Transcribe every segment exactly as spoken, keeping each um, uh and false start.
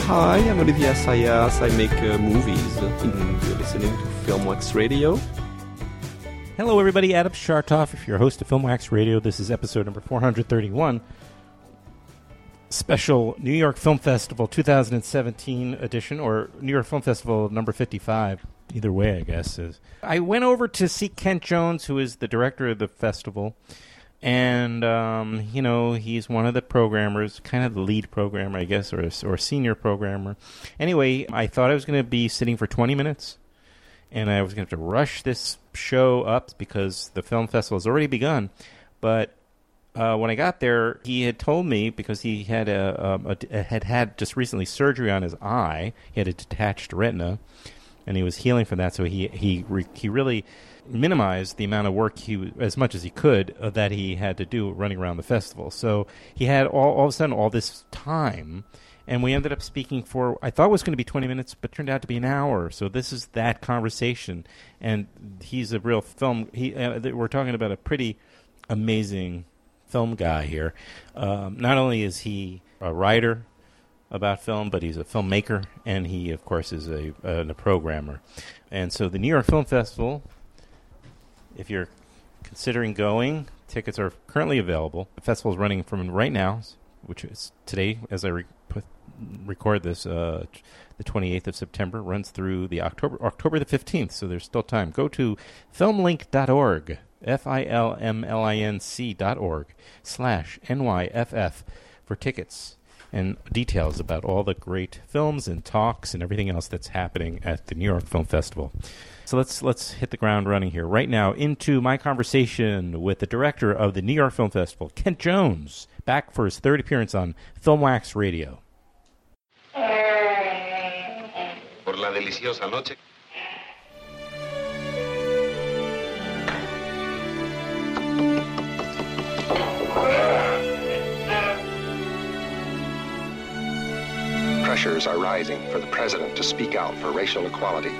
Hi, I'm Olivier Assayas. I make uh, movies, and you're listening to Filmwax Radio. Hello, everybody. Adam Chartoff, if you're a host of Filmwax Radio, this is episode number four hundred thirty-one. Special New York Film Festival twenty seventeen edition, or New York Film Festival number fifty-five. Either way, I guess. Is. I went over to see Kent Jones, who is the director of the festival. And, um, you know, he's one of the programmers, kind of the lead programmer, I guess, or or senior programmer. Anyway, I thought I was going to be sitting for twenty minutes, and I was going to have to rush this show up because the film festival has already begun. But uh, when I got there, he had told me, because he had a, a, a had had just recently surgery on his eye, he had a detached retina, and he was healing from that. So he he re, he really minimized the amount of work he as much as he could uh, that he had to do running around the festival. So he had all, all of a sudden all this time, and we ended up speaking for, I thought it was going to be twenty minutes, but turned out to be an hour. So this is that conversation, and he's a real film. He uh, we're talking about a pretty amazing film guy here. Um, not only is he a writer about film, but he's a filmmaker, and he, of course, is a, a, a programmer. And so the New York Film Festival, if you're considering going, tickets are currently available. The festival is running from right now, which is today, as I re- put, record this, uh, the twenty-eighth of September, runs through the October October the fifteenth, so there's still time. Go to filmlink dot org, F I L M L I N C dot org, slash N Y F F for tickets and details about all the great films and talks and everything else that's happening at the New York Film Festival. So let's let's hit the ground running here right now into my conversation with the director of the New York Film Festival, Kent Jones, back for his third appearance on Filmwax Radio. Por la deliciosa noche. Pressures are rising for the president to speak out for racial equality.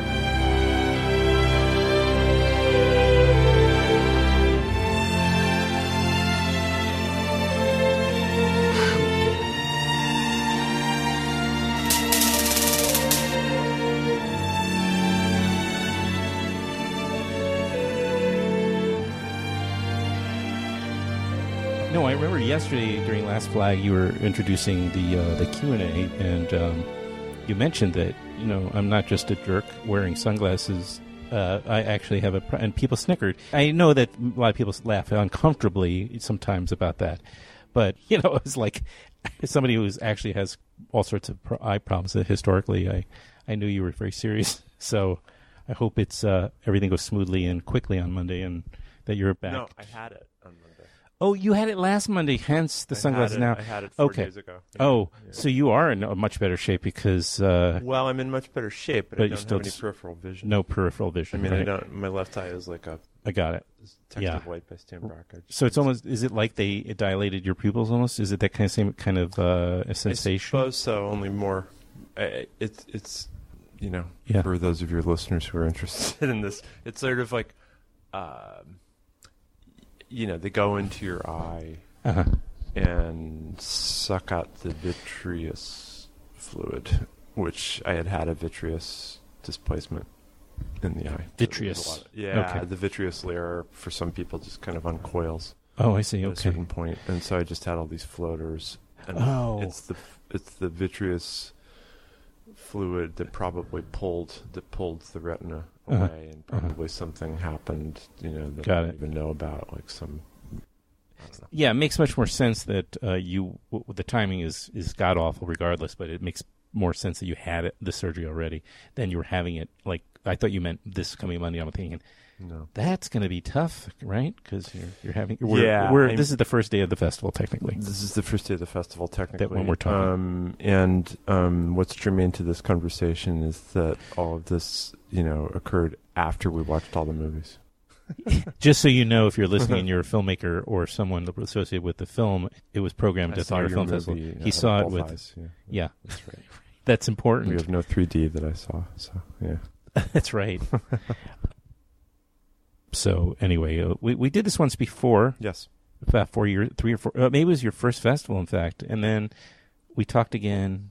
No, I remember yesterday during Last Flag you were introducing the uh, the Q and A, and um, you mentioned that, you know, I'm not just a jerk wearing sunglasses. Uh, I actually have a... Pr- and people snickered. I know that a lot of people laugh uncomfortably sometimes about that, but, you know, it's like somebody who actually has all sorts of pro- eye problems. That historically, I, I knew you were very serious, so I hope it's uh, everything goes smoothly and quickly on Monday, and that you're back. No, I had it on Monday. Oh, you had it last Monday, hence the I sunglasses had it, now. I had it four okay. days ago. Yeah. Oh, yeah. So you are in a much better shape because... Uh, well, I'm in much better shape, but, but I you don't still have any s- peripheral vision. No peripheral vision. I mean, right? I don't. My left eye is like a... I got it. Text yeah. of White by Stan Brock. So it's almost... Is it like they dilated your pupils almost? Is it that kind of same kind of uh, a sensation? I suppose so, only more... I, it's, it's, you know, yeah. for those of your listeners who are interested in this, it's sort of like, um, you know, they go into your eye... Uh-huh. and suck out the vitreous fluid, which I had had a vitreous displacement in the eye. Vitreous? So of, yeah, okay. The vitreous layer for some people just kind of uncoils. Oh, I see. Okay. At a certain point, and so I just had all these floaters. And oh. It's the it's the vitreous fluid that probably pulled that pulled the retina away, uh-huh. and probably uh-huh. something happened, you know, that Got I it. don't even know about, like some. Yeah, it makes much more sense that uh, you w- the timing is, is god awful regardless, but it makes more sense that you had it, the surgery already than you were having it. Like I thought you meant this coming Monday. I'm thinking, no, that's going to be tough, right? Because you're you're having we're, yeah. We're, I'm, this is the first day of the festival, technically. This is the first day of the festival, technically. That when we're talking, um, and um, what's germane to this conversation is that all of this, you know, occurred after we watched all the movies. Just so you know, if you're listening and you're a filmmaker or someone associated with the film, it was programmed I at the New York Film Festival. Movie, he uh, saw it both with, eyes, yeah. yeah, That's right. That's important. We have no three D that I saw, so yeah. That's right. So anyway, uh, we we did this once before. Yes. About four years, three or four. Uh, maybe it was your first festival, in fact, and then we talked again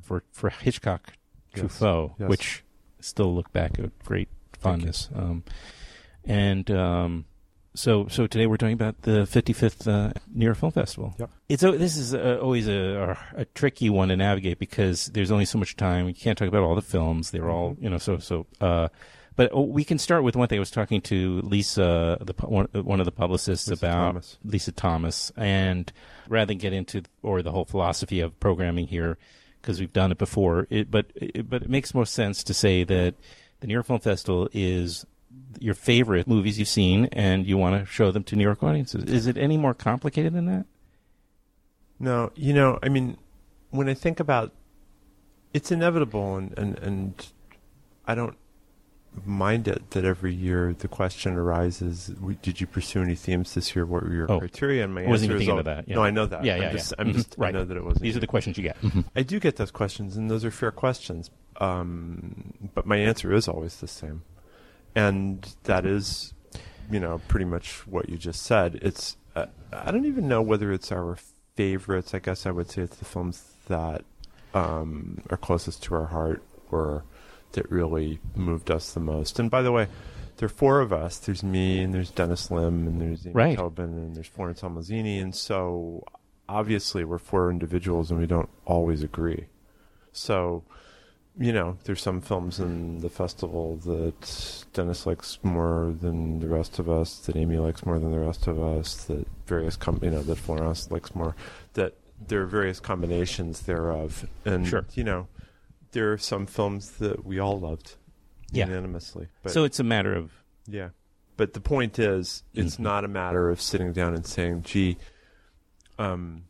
for, for Hitchcock Yes. Truffaut, Yes. which still look back with great fondness. Um, and um, so so today we're talking about the fifty-fifth uh, New York Film Festival. Yep. It's a, this is a, always a, a tricky one to navigate because there's only so much time. You can't talk about all the films. They're all, you know, so, so, uh, but we can start with one thing. I was talking to Lisa, the pu- one, one of the publicists, Lisa about Thomas. Lisa Thomas, and rather than get into or the whole philosophy of programming here, because we've done it before, it, but it, but it makes more sense to say that the New York Film Festival is your favorite movies you've seen, and you want to show them to New York audiences. Is it any more complicated than that? No, you know, I mean, when I think about, it's inevitable, and, and, and I don't mind it that every year the question arises, we, did you pursue any themes this year? What were your Oh, criteria? And my I wasn't answer even is thinking all, of that. Yeah. No, I know that. Yeah, I'm yeah, just, yeah. I'm Mhm. just, Right. I know that it wasn't. These are you. the questions you get. Mhm. I do get those questions, and those are fair questions. Um, but my answer is always the same. And that is, you know, pretty much what you just said. It's, uh, I don't even know whether it's our favorites. I guess I would say it's the films that um, are closest to our heart or that really moved us the most. And by the way, there are four of us. There's me, and there's Dennis Lim, and there's Amy Right. Tobin, and there's Florence Almazzini. And so obviously we're four individuals, and we don't always agree. So, you know, there's some films in the festival that Dennis likes more than the rest of us, that Amy likes more than the rest of us, that various, com- you know, that Florence likes more, that there are various combinations thereof. And, Sure. you know, there are some films that we all loved Yeah. unanimously. But, So it's a matter of yeah. But the point is, it's Mhm. not a matter of sitting down and saying, gee, um,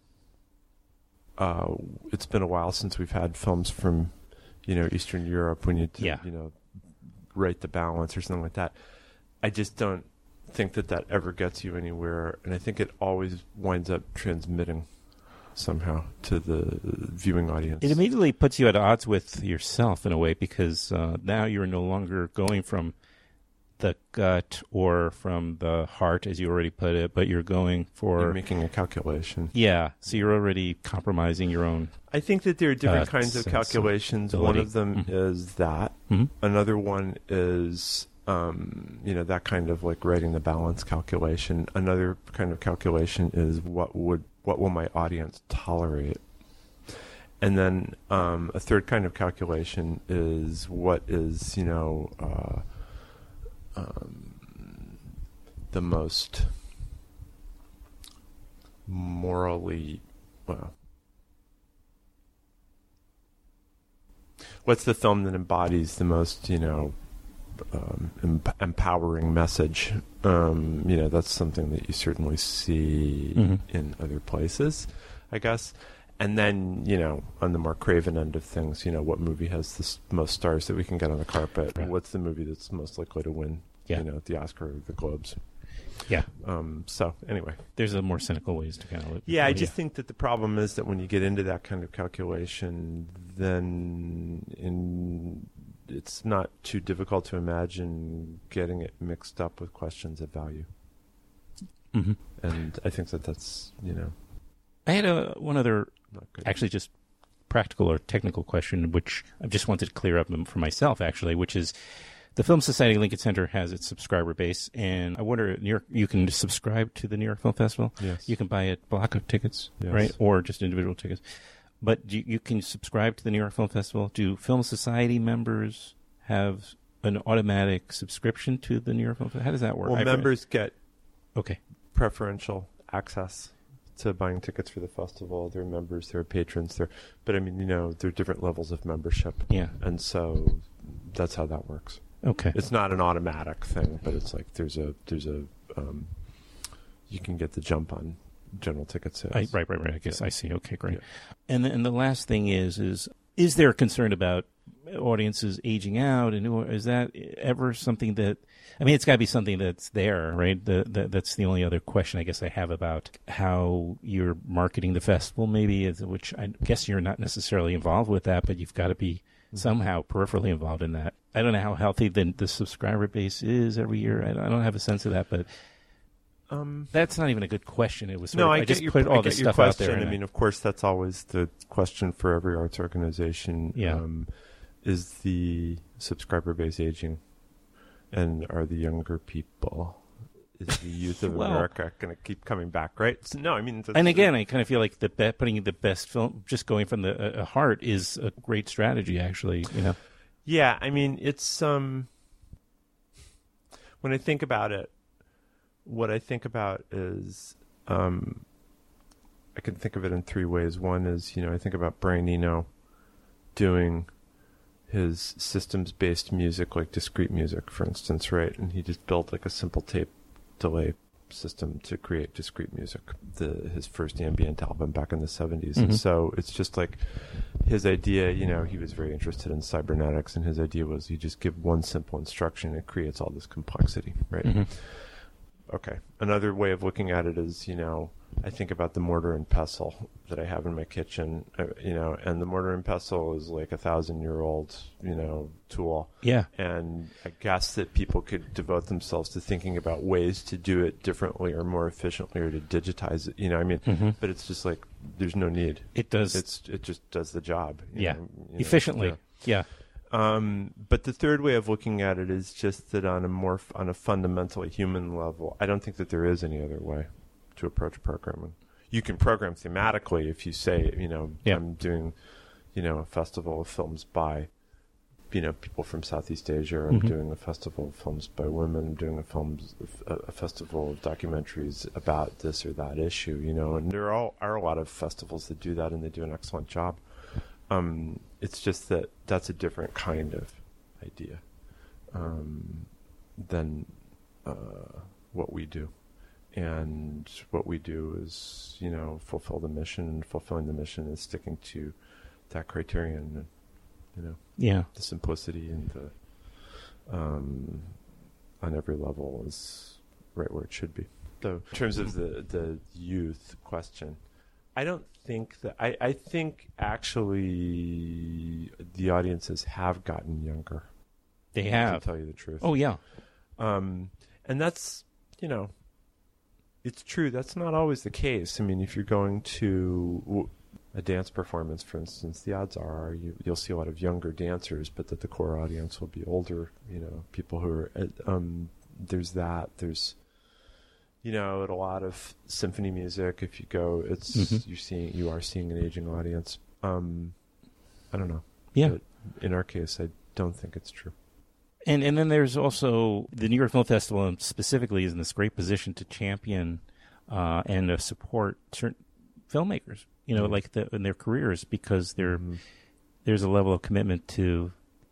uh, it's been a while since we've had films from, you know, Eastern Europe. We need to, Yeah. you know, rate the balance or something like that. I just don't think that that ever gets you anywhere. And I think it always winds up transmitting somehow to the viewing audience. It immediately puts you at odds with yourself in a way because uh, now you're no longer going from the gut or from the heart, as you already put it, but you're going for You're making a calculation. yeah. So you're already compromising your own. I think that there are different Uh, kinds of sense of calculations. One ability. of them Mhm. is that. Mhm. Another one is, um, you know, that kind of like writing the balance calculation. Another kind of calculation is what would what will my audience tolerate? And then um, a third kind of calculation is what is, you know, uh, um, the most morally, well, what's the film that embodies the most, you know, um, em- empowering message? Um, you know, that's something that you certainly see Mhm. in other places, I guess. And then, you know, on the more craven end of things, you know, what movie has the s- most stars that we can get on the carpet? Right. What's the movie that's most likely to win, Yeah. you know, the Oscar or the Globes? Yeah. Um, so, anyway. There's a more cynical ways to kind of look. Yeah, I oh, just think that the problem is that when you get into that kind of calculation, then in, it's not too difficult to imagine getting it mixed up with questions of value. Mhm. And I think that that's, you know, I had a one other not good. actually just practical or technical question, which I just wanted to clear up for myself, actually, which is the Film Society Lincoln Center has its subscriber base, and I wonder, New York, you can subscribe to the New York Film Festival. Yes. You can buy a block of tickets, Yes. right, or just individual tickets. But you, you can subscribe to the New York Film Festival. Do Film Society members have an automatic subscription to the New York Film Festival? How does that work? Well, I've- members get Okay. preferential access to buying tickets for the festival. They're members, they're patrons, they're, but I mean, you know, there are different levels of membership. Yeah. And so that's how that works. Okay. It's not an automatic thing, but it's like there's a there's a um, you can get the jump on general ticket sales. I, right, right, right. I guess Yeah. I see. Okay, great. Yeah. And the, and the last thing is is is there a concern about audiences aging out, and who- is that ever something that? I mean, it's got to be something that's there, right? The, the, that's the only other question I guess I have about how you're marketing the festival, maybe, is, which I guess you're not necessarily involved with that, but you've got to be somehow peripherally involved in that. I don't know how healthy the, the subscriber base is every year. I don't, I don't have a sense of that, but Um, That's not even a good question. It was sort no, of, I, I get just your, put I all get this your stuff out question. there. I mean, of course, that's always the question for every arts organization. Yeah. Um, is the subscriber base aging? And are the younger people, is the youth of Well, America going to keep coming back, right? So, no, I mean... That's, and again, I kind of feel like the be- putting the best film, just going from the uh, heart is a great strategy, actually, you know? Yeah, I mean, it's... um. When I think about it, what I think about is... Um, I can think of it in three ways. One is, you know, I think about Brian Eno doing his systems-based music, like discrete music, for instance, right? And he just built like a simple tape delay system to create discrete music, the his first ambient album back in the seventies. Mm-hmm. And so it's just like his idea, you know, he was very interested in cybernetics, and his idea was you just give one simple instruction, it creates all this complexity, right? Mm-hmm. Okay. Another way of looking at it is, you know, I think about the mortar and pestle that I have in my kitchen, uh, you know, and the mortar and pestle is like a thousand year old, you know, tool. Yeah. And I guess that people could devote themselves to thinking about ways to do it differently or more efficiently or to digitize it, you know, I mean, Mm-hmm. but it's just like, there's no need. It does. It's, it just does the job. you yeah. know, you know, Efficiently. yeah. Yeah. Um, but the third way of looking at it is just that on a more f- on a fundamentally human level, I don't think that there is any other way to approach programming. You can program thematically if you say, you know, Yeah. I'm doing, you know, a festival of films by, you know, people from Southeast Asia. Or I'm Mhm. doing a festival of films by women. I'm doing a films a, a festival of documentaries about this or that issue. You know, and there are, are a lot of festivals that do that, and they do an excellent job. Um, it's just that that's a different kind of idea um, than uh, what we do. And what we do is, you know, fulfill the mission, and fulfilling the mission is sticking to that criterion, and, you know, Yeah. the simplicity and the, um, on every level is right where it should be. So in terms of the, the youth question, I don't think that, I, I think actually the audiences have gotten younger. They To have. tell you the truth. Oh, yeah. Um, and that's, you know, it's true. That's not always the case. I mean, if you're going to w- a dance performance, for instance, the odds are you, you'll see a lot of younger dancers, but that the core audience will be older, you know, people who are, uh, um, there's that, there's, you know, at a lot of symphony music, if you go, it's, Mhm. you're seeing, you are seeing an aging audience. Um, I don't know. Yeah. But in our case, I don't think it's true. And and then there's also the New York Film Festival specifically is in this great position to champion uh, and uh, support certain filmmakers, you know, Mhm. like the, in their careers, because they're, Mhm. there's a level of commitment to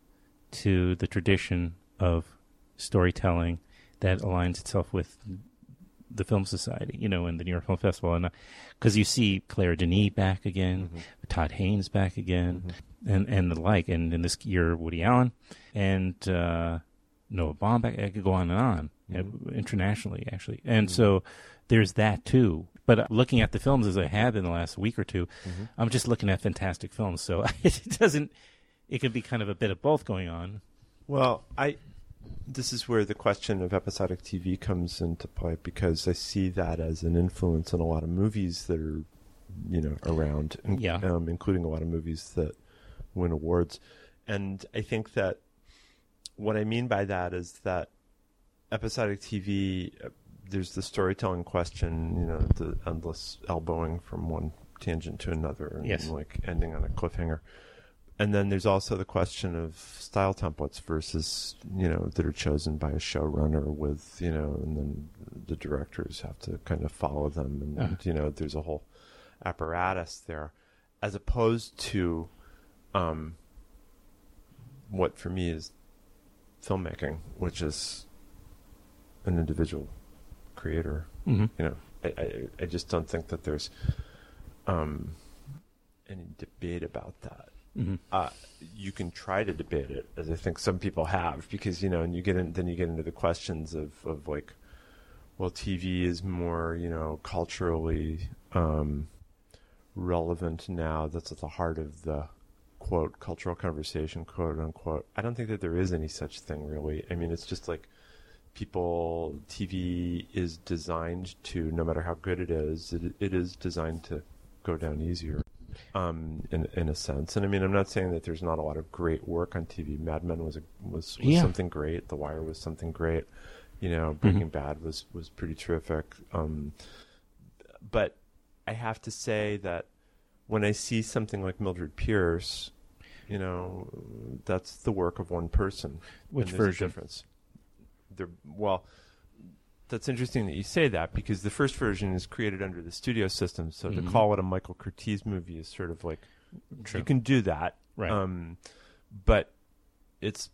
to the tradition of storytelling that aligns itself with the Film Society, you know, and the New York Film Festival, and because uh, you see Claire Denis back again, Mhm. Todd Haynes back again, Mhm. and and the like, and in this year Woody Allen and uh, Noah Baumbach. I could go on and on, Mhm. uh, internationally actually, and Mhm. so there's that too. But uh, looking at the films as I have in the last week or two, Mhm. I'm just looking at fantastic films. So it doesn't. It could be kind of a bit of both going on. Well, I this is where the question of episodic T V comes into play, because I see that as an influence in a lot of movies that are, you know, around, in- Yeah. um, including a lot of movies that win awards. And I think that what I mean by that is that episodic T V, uh, there's the storytelling question, you know, the endless elbowing from one tangent to another, and Yes. like ending on a cliffhanger. And then there's also the question of style templates versus, you know, that are chosen by a showrunner with, you know, and then the directors have to kind of follow them. And, Uh. you know, there's a whole apparatus there, as opposed to um, what for me is filmmaking, which is an individual creator. Mm-hmm. You know, I, I, I just don't think that there's um, any debate about that. Mm-hmm. Uh, you can try to debate it, as I think some people have, because, you know, and you get in, then you get into the questions of, of like, well, T V is more, you know, culturally um, relevant now. That's at the heart of the, quote, cultural conversation, quote unquote. I don't think that there is any such thing, really. I mean, it's just like people, T V is designed to, no matter how good it is, it, it is designed to go down easier, um, in in a sense. And I mean, I'm not saying that there's not a lot of great work on T V. Mad Men was a, was, was Yeah. something great. The Wire was something great. You know, Breaking Mm-hmm. Bad was was pretty terrific. Um, but I have to say that when I see something like Mildred Pierce, you know, that's the work of one person. Which And there's a version? difference. There, well, that's interesting that you say that, because the first version is created under the studio system. So Mhm. to call it a Michael Curtiz movie is sort of like, True. you can do that. Right. Um, but it's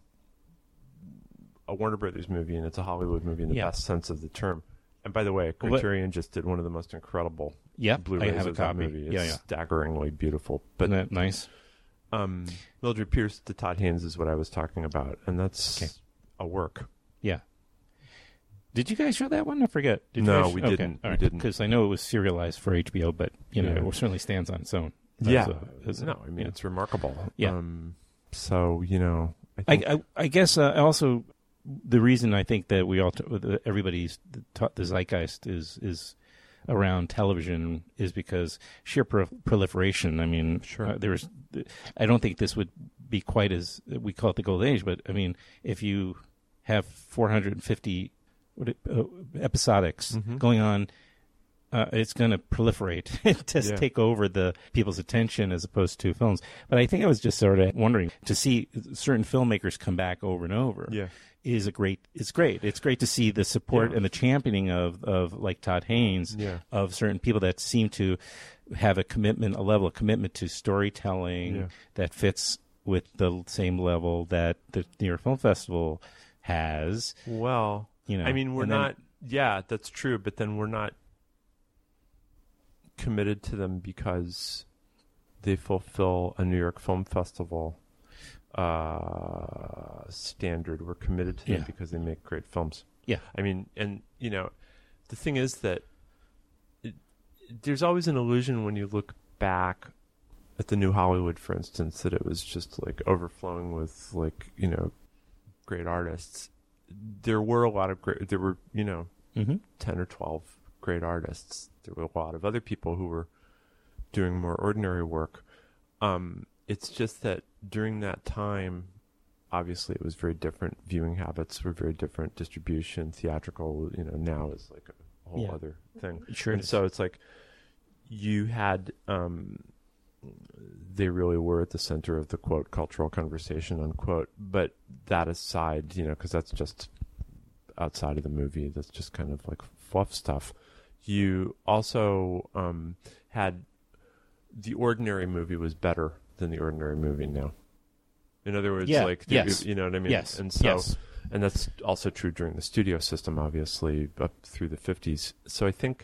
a Warner Brothers movie, and it's a Hollywood movie in the Yeah. best sense of the term. And by the way, What- Criterion just did one of the most incredible Yep, Blu-rays I have a of that copy. movie. It's Yeah, yeah. staggeringly beautiful. But Isn't that nice? um, Mildred Pierce to Todd Haynes is what I was talking about, and that's Okay. a work. Yeah. Did you guys show that one? I forget. Did No, you guys we okay. didn't. All We right. didn't. Because I know it was serialized for H B O, but you know, Yeah. it certainly stands on its own. Yeah, As a- as a- no, I mean yeah. it's remarkable. Yeah. Um, so you know, I I, think, I, I guess uh, also the reason I think that we all t- that everybody's taught the zeitgeist is is around television is because sheer pro- proliferation. I mean, Sure. uh, there's I don't think this would be quite as we call it the golden age, but I mean, if you have four hundred fifty what it, uh, episodics Mhm. going on. Uh, it's going to proliferate and just Yeah. take over the people's attention as opposed to films. But I think I was just sort of wondering to see certain filmmakers come back over and over. Yeah. Is a great. It's great. It's great to see the support Yeah. and the championing of, of like Todd Haynes Yeah. of certain people that seem to have a commitment, a level of commitment to storytelling Yeah. that fits with the same level that the New York Film Festival has. well, You know, I mean, we're and then- not. Yeah, that's true. But then we're not committed to them because they fulfill a New York Film Festival uh, standard. We're committed to them Yeah. because they make great films. Yeah. I mean, and you know, the thing is that it, there's always an illusion when you look back at the New Hollywood, for instance, that it was just like overflowing with like, you know, great artists. There were a lot of great, there were, you know, Mhm. ten or twelve great artists. There were a lot of other people who were doing more ordinary work. Um, it's just that during that time, obviously it was very different. Viewing habits were very different. Distribution, theatrical, you know, now is like a whole Yeah. other thing. Sure And it is. so it's like you had, um, they really were at the center of the quote cultural conversation, unquote. But that aside, you know, because that's just outside of the movie, that's just kind of like fluff stuff. You also um, had the ordinary movie was better than the ordinary movie now. In other words, Yeah, like, yes. you know what I mean? Yes, And so, yes. and that's also true during the studio system, obviously, up through the fifties. So I think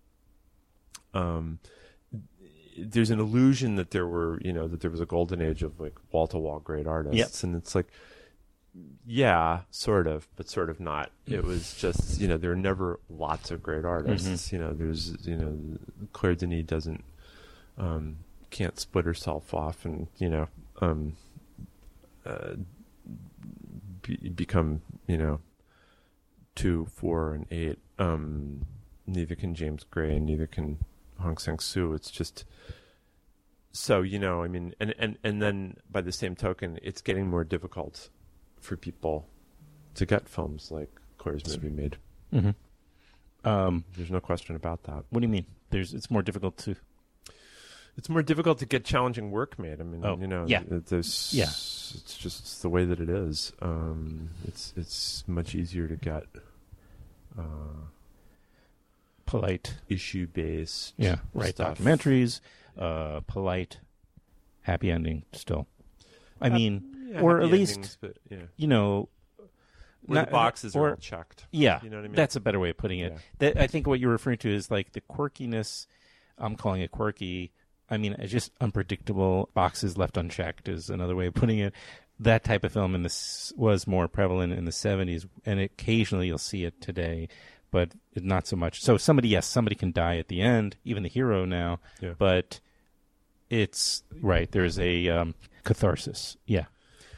um, there's an illusion that there were, you know, that there was a golden age of like wall-to-wall great artists. Yep. And it's like, yeah, sort of, but sort of not. It was just, you know, there are never lots of great artists. Mm-hmm. You know, there's, you know, Claire Denis doesn't, um, can't split herself off and, you know, um, uh, be, become, you know, two, four, and eight. Um, neither can James Gray, and neither can Hong Sang-soo. It's just, so, you know, I mean, and, and, and then by the same token, it's getting more difficult for people to get films like Claire's movie made. Mm-hmm. Um, There's no question about that. what do you mean? There's it's more difficult to. It's more difficult to get challenging work made. I mean, Oh, you know, yeah. th- there's, Yeah. it's just it's the way that it is. Um, it's it's much easier to get uh, Polite, issue based, yeah, right. stuff. Documentaries, uh, polite, happy ending. Still, I mean, Yeah, or at happy least endings, but, yeah. you know, Where not- the boxes or- are all checked. Yeah, You know what I mean? That's a better way of putting it. Yeah. That I think what you're referring to is like the quirkiness. I'm calling it quirky. I mean, it's just unpredictable. Boxes left unchecked is another way of putting it. That type of film in this was more prevalent in the seventies, and occasionally you'll see it today, but not so much. So somebody, yes, somebody can die at the end, even the hero now. Yeah. But it's right. There's a um, catharsis. Yeah.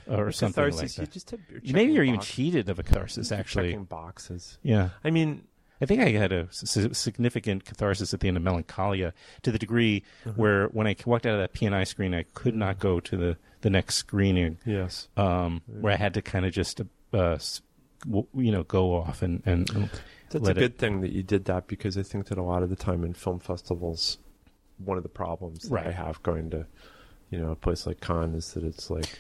or The something catharsis, like you that. just have, you're Maybe you're checking even box- cheated of a catharsis, you're actually. checking boxes. Yeah. I mean, I think I had a s- significant catharsis at the end of Melancholia, to the degree where when I walked out of that P and I screen, I could not go to the, the next screening, yes. um, where I had to kind of just, uh, s- w- you know, go off and, and That's let a it- good thing that you did that, because I think that a lot of the time in film festivals, one of the problems that Right. I have going to, you know, a place like Cannes is that it's like,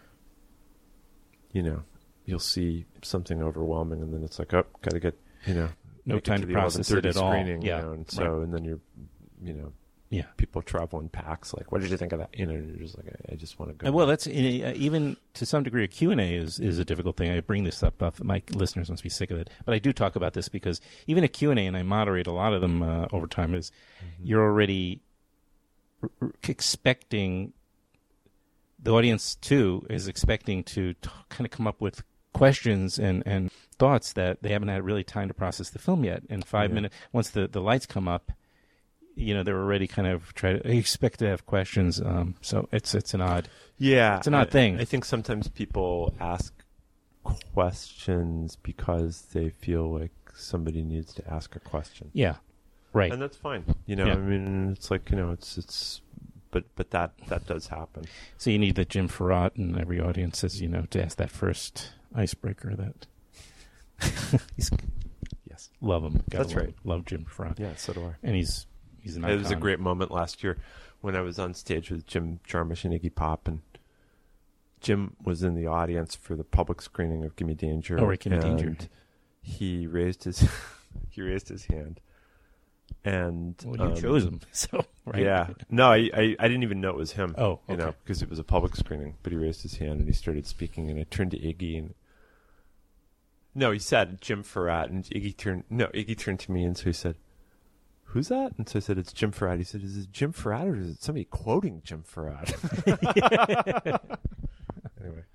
you know, you'll see something overwhelming and then it's like, oh, got to get, you know, No make it time to to the process it eleven at thirty all. screening, Yeah, you know, and so, right. and then you're, you know, yeah. people travel in packs. Like, what did you think of that? You know, and you're just like, I, I just want to go. Uh, Well, that's uh, even to some degree a Q and A is, is a difficult thing. I bring this up, up. My listeners must be sick of it. But I do talk about this because even a Q and A, and I moderate a lot of them uh, over time, is Mm-hmm. you're already r- r- expecting, the audience too is expecting to t- kind of come up with questions and, and thoughts that they haven't had really time to process the film yet. In five Yeah. minutes, once the, the lights come up, you know, they're already kind of try to expect to have questions. Um, so it's it's an odd. Yeah, It's an odd I- thing. I think sometimes people ask questions because they feel like somebody needs to ask a question, Yeah, right. and that's fine. You know, Yeah. I mean, it's like, you know, it's it's, but but that that does happen. So you need the Jim Farrat in every audience, as you know, to ask that first icebreaker. That he's Yes, love him. Gotta That's love, right. Love Jim Farrat, yeah, so do I. and he's he's an It was a icon. great moment last year when I was on stage with Jim Jarmusch and Iggy Pop, and Jim was in the audience for the public screening of Gimme Danger. Oh, right, Gimme and Danger. He raised his he raised his hand, and Well, you um, chose him, so right. Yeah, no, I, I I didn't even know it was him. Oh, you know, okay. because it was a public screening. But he raised his hand and he started speaking, and I turned to Iggy and. No, he said Jim Farrat, and Iggy turned. No, Iggy turned to me, and so he said, "Who's that?" And so I said, "It's Jim Farrat." He said, "Is it Jim Farrat or is it somebody quoting Jim Farrat?" Anyway,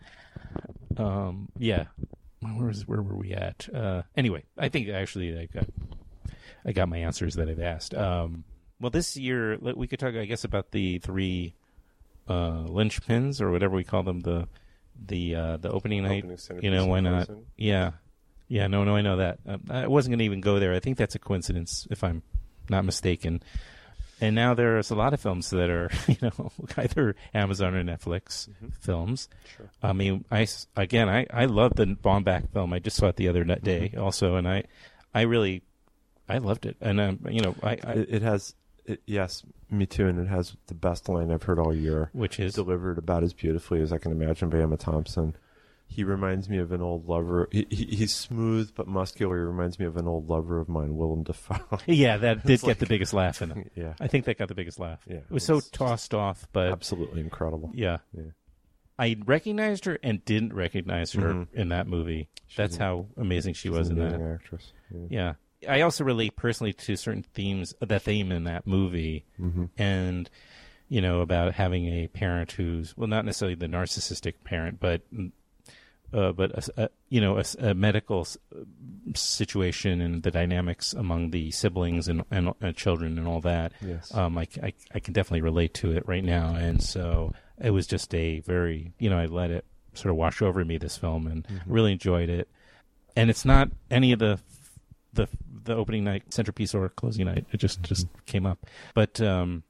Um, yeah. Where was where were we at? Uh, anyway, I think actually I got I got my answers that I've asked. Um, well, this year let- we could talk, I guess, about the three uh, linchpins or whatever we call them. The the uh, the opening night. Opening centerpiece You know, why of not? Frozen. Yeah, yeah. No, no, I know that. Um, I wasn't going to even go there. I think that's a coincidence, if I'm not mistaken. And now there's a lot of films that are, you know, either Amazon or Netflix Mm-hmm. films. Sure. I mean, I s- again, I I love the Baumbach film. I just saw it the other Mm-hmm. day, also, and I I really I loved it. And um, you know, I, I It, it has, it, yes, me too, and it has the best line I've heard all year. which is Delivered about as beautifully as I can imagine by Emma Thompson. He reminds me of an old lover. He, he, he's smooth but muscular. He reminds me of an old lover of mine, Willem Dafoe. yeah, that did It's get like- the biggest laugh in it. Yeah, I think that got the biggest laugh. Yeah, it was so it's- tossed off, but absolutely incredible. yeah. Yeah. I recognized her and didn't recognize her Mhm. in that movie. She's That's an- how amazing she She's was an in amazing that. actress. Yeah. Yeah. I also relate personally to certain themes, the theme in that movie, Mm-hmm. and, you know, about having a parent who's, well, not necessarily the narcissistic parent, but, uh, but, a, a, you know, a, a medical s- situation and the dynamics among the siblings and, and, and children and all that. Yes. Um, I, I, I can definitely relate to it right now. And so it was just a very, you know, I let it sort of wash over me, this film, and Mm-hmm. really enjoyed it. And it's not any of the the the opening night centerpiece or closing night. It just just came up. But um,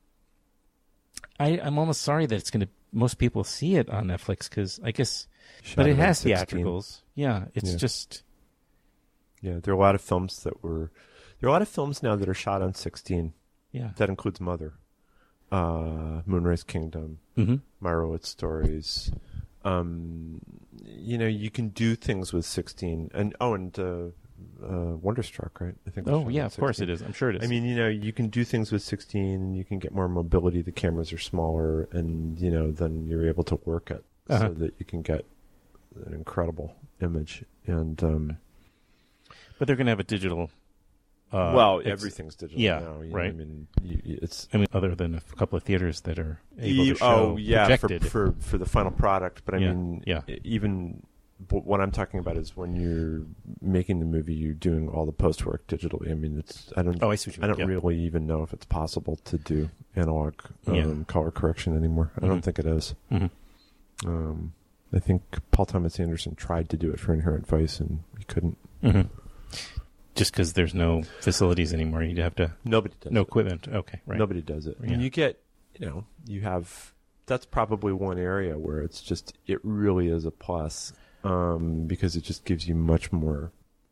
I I'm almost sorry that it's going to most people see it on Netflix because I guess, Shot but it on has sixteen. theatricals. Yeah, it's Yeah. just Yeah, there are a lot of films that were. There are a lot of films now that are shot on sixteen. yeah. That includes Mother, uh, Moonrise Kingdom, Mm-hmm. Meyerowitz stories. Um, you know, you can do things with sixteen, and oh, and uh, uh, Wonderstruck, right? I think. was Oh shot yeah, on of course it sixteen. is. I'm sure it is. I mean, you know, you can do things with sixteen, and you can get more mobility. The cameras are smaller, and you know, then you're able to work it Uh-huh. so that you can get an incredible image. And um, but they're going to have a digital. Uh, well, ex- everything's digital yeah, now. You right. Know, I mean, you, you- it's I mean, other than a couple of theaters that are able You- to show oh yeah, for, projected. for for the final product. But I Yeah, mean, yeah. e- even but what I'm talking about is when you're making the movie, you're doing all the post work digitally. I mean, it's I don't Oh, I see what you I mean, don't yeah. really even know if it's possible to do analog um, Yeah. color correction anymore. I Mhm. don't think it is. Mhm. Um, I think Paul Thomas Anderson tried to do it for Inherent Vice, and he couldn't. Mm-hmm. Just because there's no facilities anymore, you'd have to. Nobody does no it. equipment. Okay, right. Nobody does it. Yeah. And you get, you know, you have. That's probably one area where it's just it really is a plus, um, because it just gives you much more.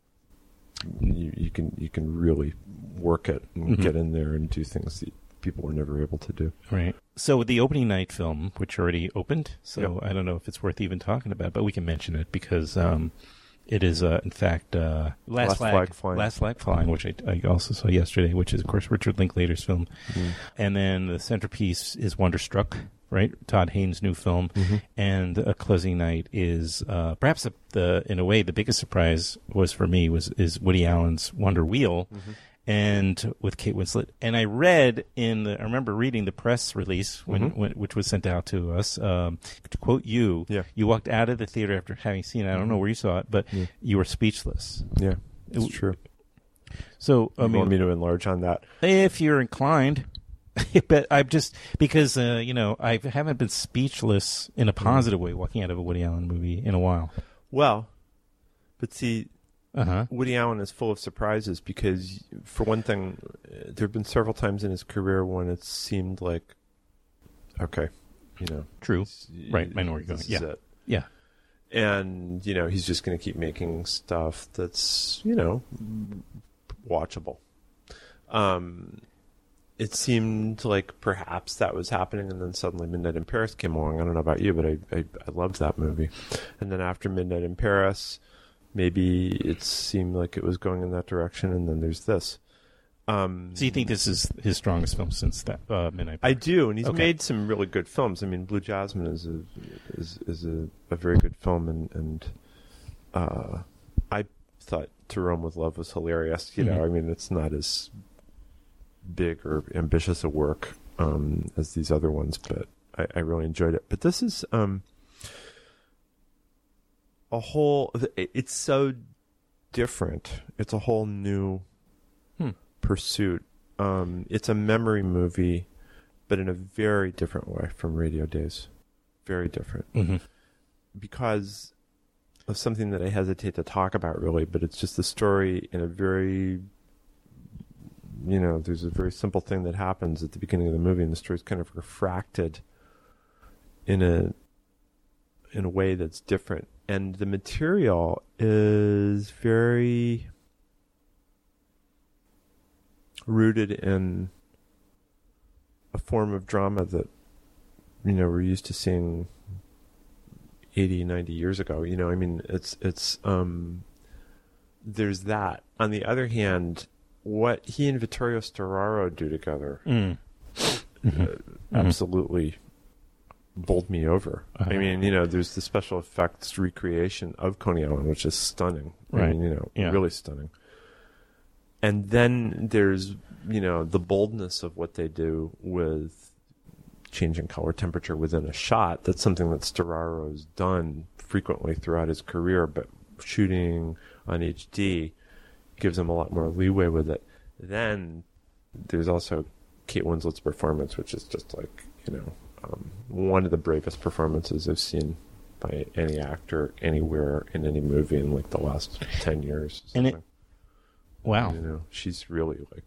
You, you can you can really work it and Mm-hmm. get in there and do things that people were never able to do. Right. So the opening night film, which already opened, so Yep. I don't know if it's worth even talking about, but we can mention it because um, it is, uh, in fact, uh, Last, Last Flag, Flag Flying. Last Flag Flying, which I, I also saw yesterday, which is, of course, Richard Linklater's film. Mm. And then the centerpiece is Wonderstruck, right? Todd Haynes' new film. Mm-hmm. And a closing night is uh, perhaps the, the, in a way, the biggest surprise was for me was is Woody Allen's Wonder Wheel. Mm-hmm. And with Kate Winslet, and I read in the, I remember reading the press release when, Mm-hmm. when which was sent out to us. Um, to quote you, Yeah. you walked out of the theater after having seen it. I don't know where you saw it, but Yeah. you were speechless. Yeah, it's It- true. So I You mean, want me to enlarge on that? if you're inclined, but I'm just because uh, you know I haven't been speechless in a positive way walking out of a Woody Allen movie in a while. Well, but see, Uh huh. Woody Allen is full of surprises because, for one thing, uh, there have been several times in his career when it seemed like, okay, you know, True. s- Right, I know where you're this going. is Yeah. it. Yeah. And, you know, he's just going to keep making stuff that's, you know, watchable. Um, it seemed like perhaps that was happening, and then suddenly Midnight in Paris came along. I don't know about you, but I, I, I loved that movie. And then after Midnight in Paris, maybe it seemed like it was going in that direction, and then there's this. Um, So you think this is his strongest film since that uh, Midnight? I do, and he's Okay. made some really good films. I mean, Blue Jasmine is a is is a, a very good film, and and uh, I thought To Rome with Love was hilarious. You know, Mhm. I mean, it's not as big or ambitious a work um, as these other ones, but I, I really enjoyed it. But this is um, a whole. It's so different. It's a whole new Hmm. pursuit. Um, it's a memory movie, but in a very different way from Radio Days. Very different. Mm-hmm. Because of something that I hesitate to talk about, really, but it's just the story in a very, you know, there's a very simple thing that happens at the beginning of the movie, and the story's kind of refracted in a in a way that's different. And the material is very rooted in a form of drama that, you know, we're used to seeing eighty, ninety years ago. You know, I mean, it's, it's, um, there's that. On the other hand, what he and Vittorio Storaro do together Mm. uh, absolutely bowled me over. Uh-huh. I mean, you know, there's the special effects recreation of Coney Island, which is stunning. I Right. mean, you know, Yeah. really stunning. And then there's, you know, the boldness of what they do with changing color temperature within a shot. That's something that Storaro's done frequently throughout his career, but shooting on H D gives him a lot more leeway with it. Then there's also Kate Winslet's performance, which is just like, you know, um, one of the bravest performances I've seen by any actor anywhere in any movie in like the last ten years. or And it- something. Wow. You know, she's really like,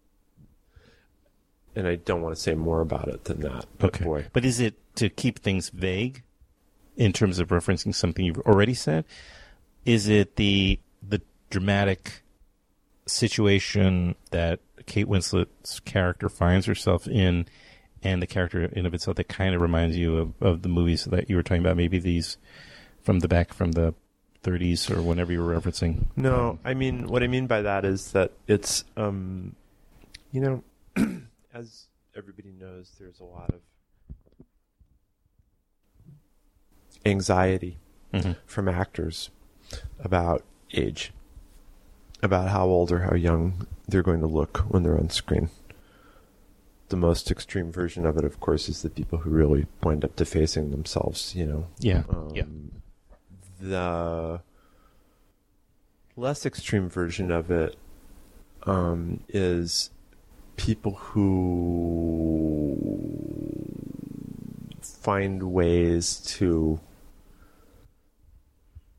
and I don't want to say more about it than that. But Okay. boy, But is it to keep things vague in terms of referencing something you've already said? Is it the the dramatic situation that Kate Winslet's character finds herself in, and the character in of itself that kind of reminds you of, of the movies that you were talking about, maybe these from the back from the thirties or whenever you were referencing? no, Um, I mean, what I mean by that is that it's, um, you know, as everybody knows, there's a lot of anxiety mhm. from actors about age, about how old or how young they're going to look when they're on screen. The most extreme version of it, of course, is the people who really wind up defacing themselves, you know. Yeah. Um, yeah. The less extreme version of it um, is people who find ways to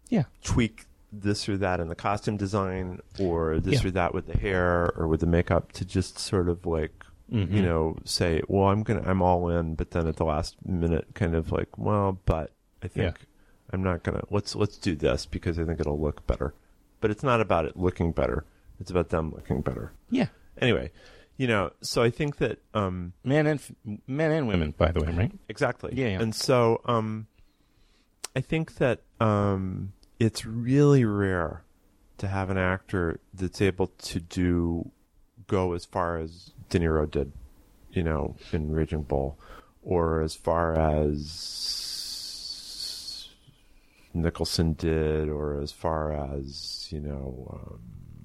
Yeah. tweak this or that in the costume design, or this Yeah. or that with the hair or with the makeup, to just sort of like, Mhm. you know, say, well, I'm gonna, I'm all in, but then at the last minute, kind of like, well, but I think Yeah. I'm not gonna. Let's let's do this because I think it'll look better. But it's not about it looking better. It's about them looking better. Yeah. Anyway, you know, so I think that um, Men and f- men and women, by the way, right? exactly. Yeah, yeah. And so um, I think that um, it's really rare to have an actor that's able to do go as far as De Niro did, you know, in Raging Bull, or as far as Nicholson did, or as far as, you know, um,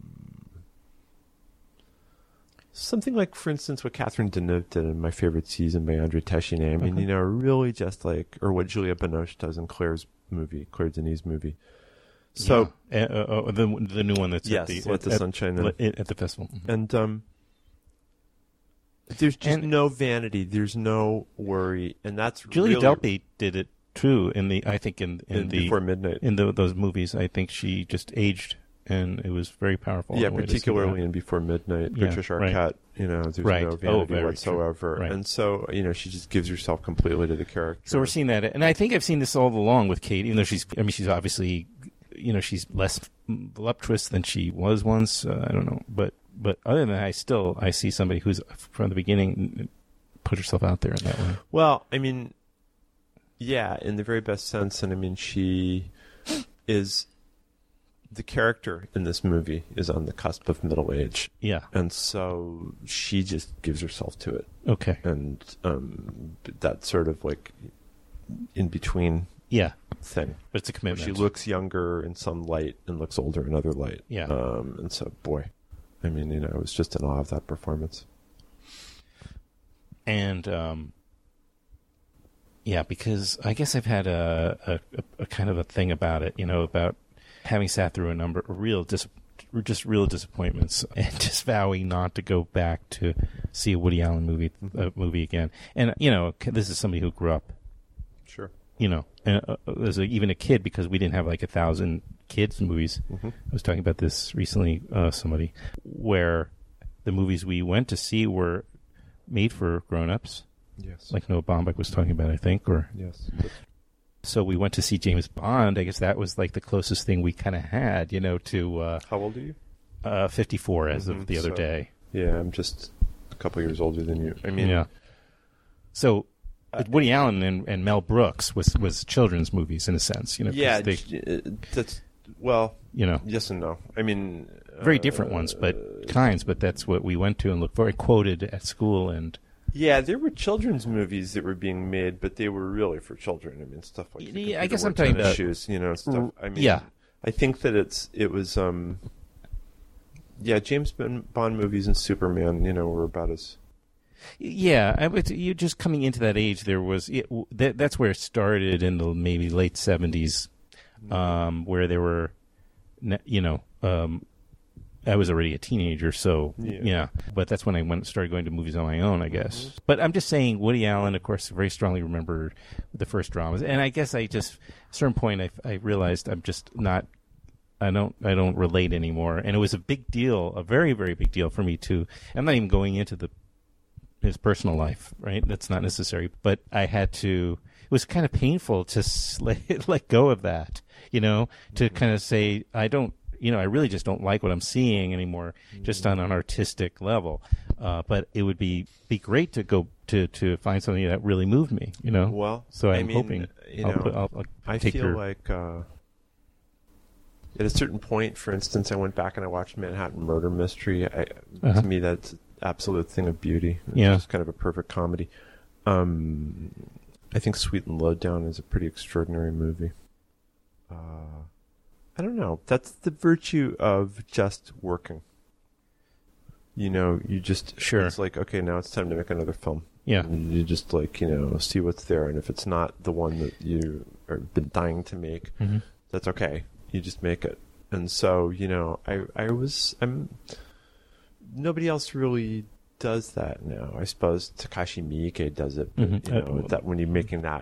something like, for instance, what Catherine Deneuve did in My Favorite Season by Andre Téchiné. I mean, Uh-huh. you know, really just like, or what Julia Binoche does in Claire's movie, Claire Denis' movie. So, Yeah. Uh, uh, uh, the the new one that's yes, at the, Let the Sunshine In. at, at the festival. Mhm. And um, there's just And- no vanity. There's no worry, and that's Julia really Delpy did it too. In the I think in in, in the Before Midnight. in the, those movies, I think she just aged, and it was very powerful. Yeah, in a way to see particularly that. in Before Midnight, Yeah, Patricia right. Arquette. You know, there's Right. no Oh, vanity very true. whatsoever, Right. and so you know she just gives herself completely to the character. So we're seeing that, and I think I've seen this all along with Kate. Even though she's, I mean, she's obviously, you know, she's less voluptuous than she was once. Uh, I don't know, but but other than that, I still I see somebody who's from the beginning put herself out there in that way. Well, I mean, yeah, in the very best sense, and I mean, she is the character in this movie is on the cusp of middle age, Yeah. and so she just gives herself to it, Okay. and um, that sort of like in between Yeah. thing. But it's a commitment. She looks younger in some light and looks older in other light. Yeah. Um, and so, boy, I mean, you know, I was just in awe of that performance. And um, yeah, because I guess I've had a, a, a kind of a thing about it, you know, about having sat through a number of real dis- just real disappointments and just vowing not to go back to see a Woody Allen movie uh, movie again. And you know, this is somebody who grew up, Sure. you know, and, uh, as a, even a kid, because we didn't have like a thousand kids movies. Mm-hmm. I was talking about this recently, uh, somebody, where the movies we went to see were made for grown-ups, Yes. like Noah Baumbach was talking about, I think, or yes. so we went to see James Bond. I guess that was like the closest thing we kind of had, you know, to uh, How old are you? uh, fifty-four as Mhm, of the other so- day. Yeah, I'm just a couple years older than you. I mean, Yeah. So uh, Woody Allen and, and Mel Brooks was was children's movies in a sense, you know. 'cause yeah, they, j- uh, that's, well, you know, yes and no. I mean, very uh, different ones, but kinds. But that's what we went to and looked very quoted at school. And yeah, there were children's movies that were being made, but they were really for children. I mean, stuff like the Yeah, I computer guess wore I'm talking tennis about- shoes, you know, stuff. I mean, yeah. I think that it's it was, um, yeah, James Bond movies and Superman, you know, were about as yeah, I would, you just coming into that age, there was it, that, that's where it started in the maybe late seventies, um, where there were, ne- you know, um, I was already a teenager, so Yeah. yeah. But that's when I went started going to movies on my own, I guess. But I'm just saying, Woody Allen, of course, very strongly remember the first dramas, and I guess I just at a certain point I, I realized I'm just not. I don't. I don't relate anymore, and it was a big deal, a very, very big deal for me too. I'm not even going into the his personal life, right? That's not necessary, but I had to. It was kind of painful to s- let, let go of that, you know, to kind of say I don't. You know, I really just don't like what I'm seeing anymore, just on an artistic level. Uh, but it would be be great to go to, to find something that really moved me. You know, well. so I'm I mean, hoping you I'll, know, put, I'll, I'll I take feel your, like uh, at a certain point, for instance, I went back and I watched Manhattan Murder Mystery. I, Uh-huh. To me, that's an absolute thing of beauty. It's Yeah. just kind of a perfect comedy. Um, I think Sweet and Lowdown is a pretty extraordinary movie. Uh, I don't know. That's the virtue of just working. You know, you just Sure. It's like, okay, now it's time to make another film. yeah, And you just like, you know, see what's there, and if it's not the one that you are been dying to make, hmm that's okay. You just make it. And so, you know, I I was I'm nobody else really does that now. I suppose Takashi Miike does it, but Mhm. you know, Uh, that when you're making that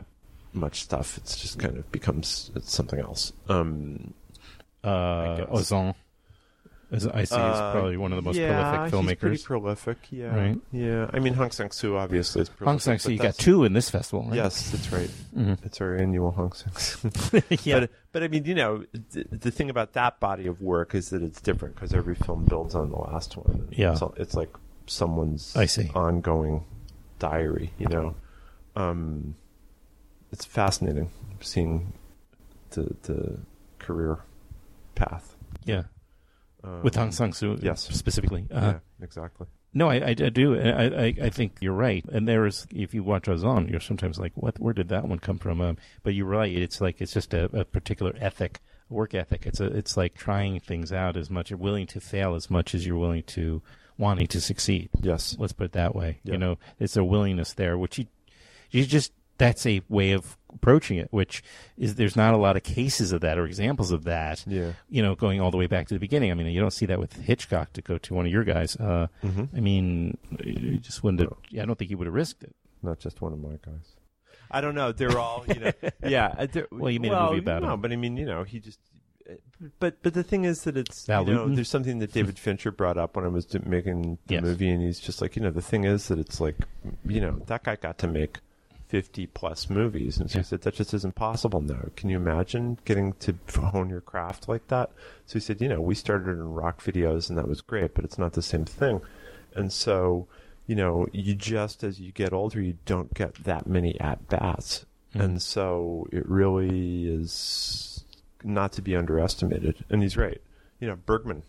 much stuff. It's just kind of becomes it's something else. Um, Uh, Ozon, as I see, is Uh, probably one of the most yeah, prolific filmmakers. He's pretty prolific, yeah. Right. Yeah. I mean, Hong Sang-soo obviously is prolific. Hong Sang-soo, but you got that's- two in this festival, right? Yes, that's right. Mhm. It's our annual Hong Sang-soo. Yeah. But, but I mean, you know, the, the thing about that body of work is that it's different because every film builds on the last one. Yeah. So it's like someone's I see. ongoing diary, you know. Um, it's fascinating seeing the the career path. Yeah. Um, With Hong Sang-soo, yes. specifically. Uh, Yeah, exactly. No, I, I, I do. I, I, I think you're right. And there is, if you watch Ozon, you're sometimes like, "What? Where did that one come from?" Um, but you're right. It's like it's just a, a particular ethic, work ethic. It's a, it's like trying things out as much, you're willing to fail as much as you're willing to wanting to succeed. Yes. Let's put it that way. Yeah. You know, it's a willingness there, which you, you just. That's a way of approaching it, which is there's not a lot of cases of that or examples of that. Yeah. You know, going all the way back to the beginning. I mean, you don't see that with Hitchcock, to go to one of your guys. Uh, Mm-hmm. I mean, you just wouldn't have, I don't think he would have risked it. Not just one of my guys. I don't know. They're all, you know. Yeah. uh, they're- Well, you made a well, movie about no, him. but I mean, you know, he just. But but the thing is that it's Val you know Lewton? there's something that David Fincher brought up when I was do- making the Yes. movie, and he's just like, you know, the thing is that it's like, you know, that guy got to make fifty plus movies, and so Yeah. he said that just isn't possible now. Can you imagine getting to hone your craft like that? So he said, you know, we started in rock videos, and that was great, but it's not the same thing. And so, you know, you just as you get older, you don't get that many at bats, Mhm. and so it really is not to be underestimated. And he's right. You know, Bergman.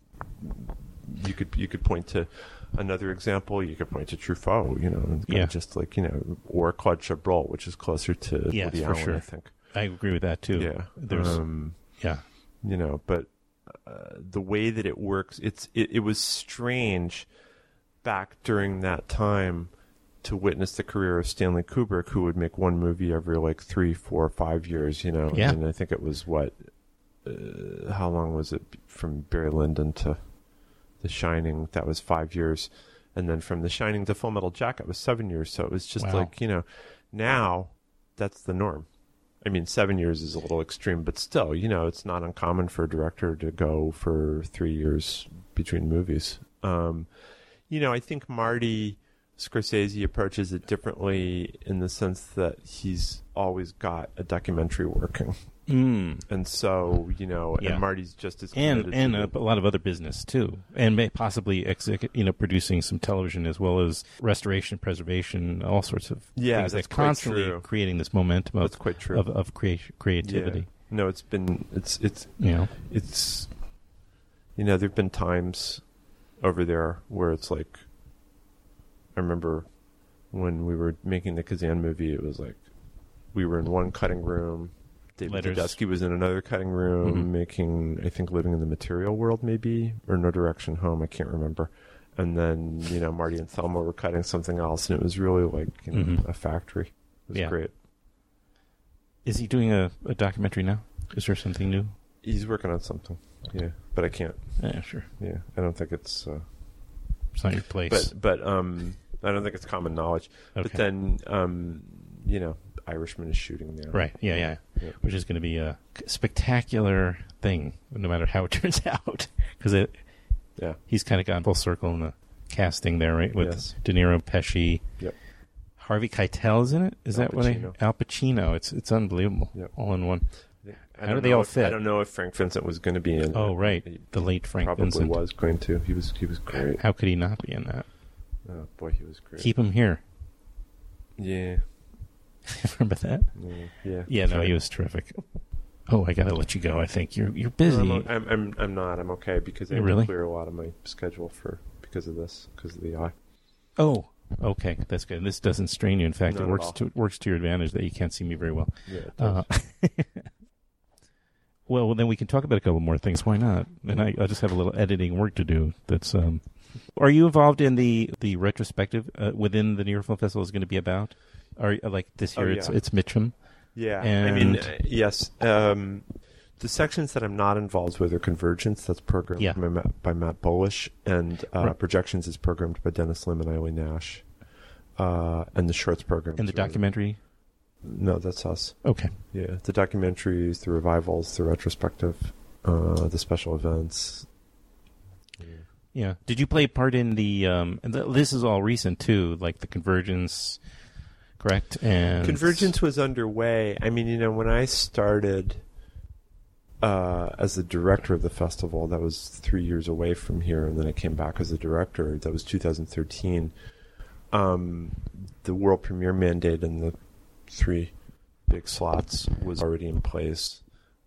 You could you could point to another example. You could point to Truffaut. You know, and Yeah. just like you know, or Claude Chabrol, which is closer to Yes, Woody for Allen, sure. I think. I agree with that too. Yeah. There's, Um, yeah. you know, but uh, the way that it works, it's it, it was strange back during that time to witness the career of Stanley Kubrick, who would make one movie every like three, four, five years. You know, Yeah. and I think it was what. Uh, how long was it from Barry Lyndon to The Shining? That was five years, and then from The Shining to Full Metal Jacket was seven years. So it was just Wow. like you know, now that's the norm. I mean, seven years is a little extreme, but still, you know, it's not uncommon for a director to go for three years between movies. Um, you know, I think Marty Scorsese approaches it differently in the sense that he's always got a documentary working. Mm. And so, you know, Yeah. and Marty's just as And committed and to a, the- a lot of other business too, and may possibly exec, you know producing some television as well as restoration, preservation, all sorts of Yeah, things. that's Like quite constantly true. creating this momentum of That's quite true. of, of crea- creativity. Yeah. No, it's been it's it's You know, it's you know, there've been times over there where it's like I remember when we were making the Kazan movie, it was like we were in one cutting room. David Letters. Tedeschi was in another cutting room Mhm. making, I think, Living in the Material World, maybe, or No Direction Home. I can't remember. And then, you know, Marty and Thelma were cutting something else, and it was really like, you know, Mhm. a factory. It was Yeah. great. is he doing a, a documentary now? Is there something new? He's working on something. Yeah, but I can't. Yeah, sure. Yeah, I don't think it's. Uh, It's not your place. but but um, I don't think it's common knowledge. But Okay. then um, you know, Irishman is shooting now. Right. Yeah, yeah. Yeah. Which is going to be a spectacular thing, no matter how it turns out, because it Yeah. he's kind of gone full circle in the casting there, right? With Yes. De Niro, Pesci, Yep. Harvey Keitel is in it. Is Al that what I? Pacino. Al Pacino. It's it's unbelievable, Yep. all in one. I How don't do they know all if- fit? I don't know if Frank Vincent was going to be in. Oh, it. right, He the late Frank probably Vincent. was going to. He was. He was great. How could he not be in that? Oh boy, he was great. Keep him here. Yeah. Remember that? Yeah. Yeah. Yeah, no, Sure. he was terrific. Oh, I gotta let you go. I think you're you're No, busy. I'm, I'm, I'm, I'm not. I'm okay because I You had to really? clear a lot of my schedule for because of this, because of the eye. Oh, okay, that's good. This doesn't strain you. In fact, Not it at works all. to works to your advantage that you can't see me very well. Yeah. it does. Uh, well, well, then we can talk about a couple more things. Why not? And I, I just have a little editing work to do. That's. Um, are you involved in the the retrospective uh, within the New York Film Festival is going to be about? Are like this year? Oh, It's yeah. it's Mitchum. Yeah, I mean, And- uh, yes. Um, the sections that I'm not involved with are Convergence, that's programmed Yeah. by, Matt, by Matt Bullish, and uh, Right. Projections is programmed by Dennis Lim and Eileen Nash, uh, and the Shorts program. And the is really- documentary. No, that's us. Okay. Yeah, the documentaries, the revivals, the retrospective, uh, the special events. Yeah. Did you play a part in the? Um, and th- this is all recent too, like the Convergence, correct? And Convergence was underway. I mean, you know, when I started uh, as the director of the festival, that was three years away from here, and then I came back as a director. That was two thousand thirteen. Um, the world premiere mandate and the three big slots was already in place.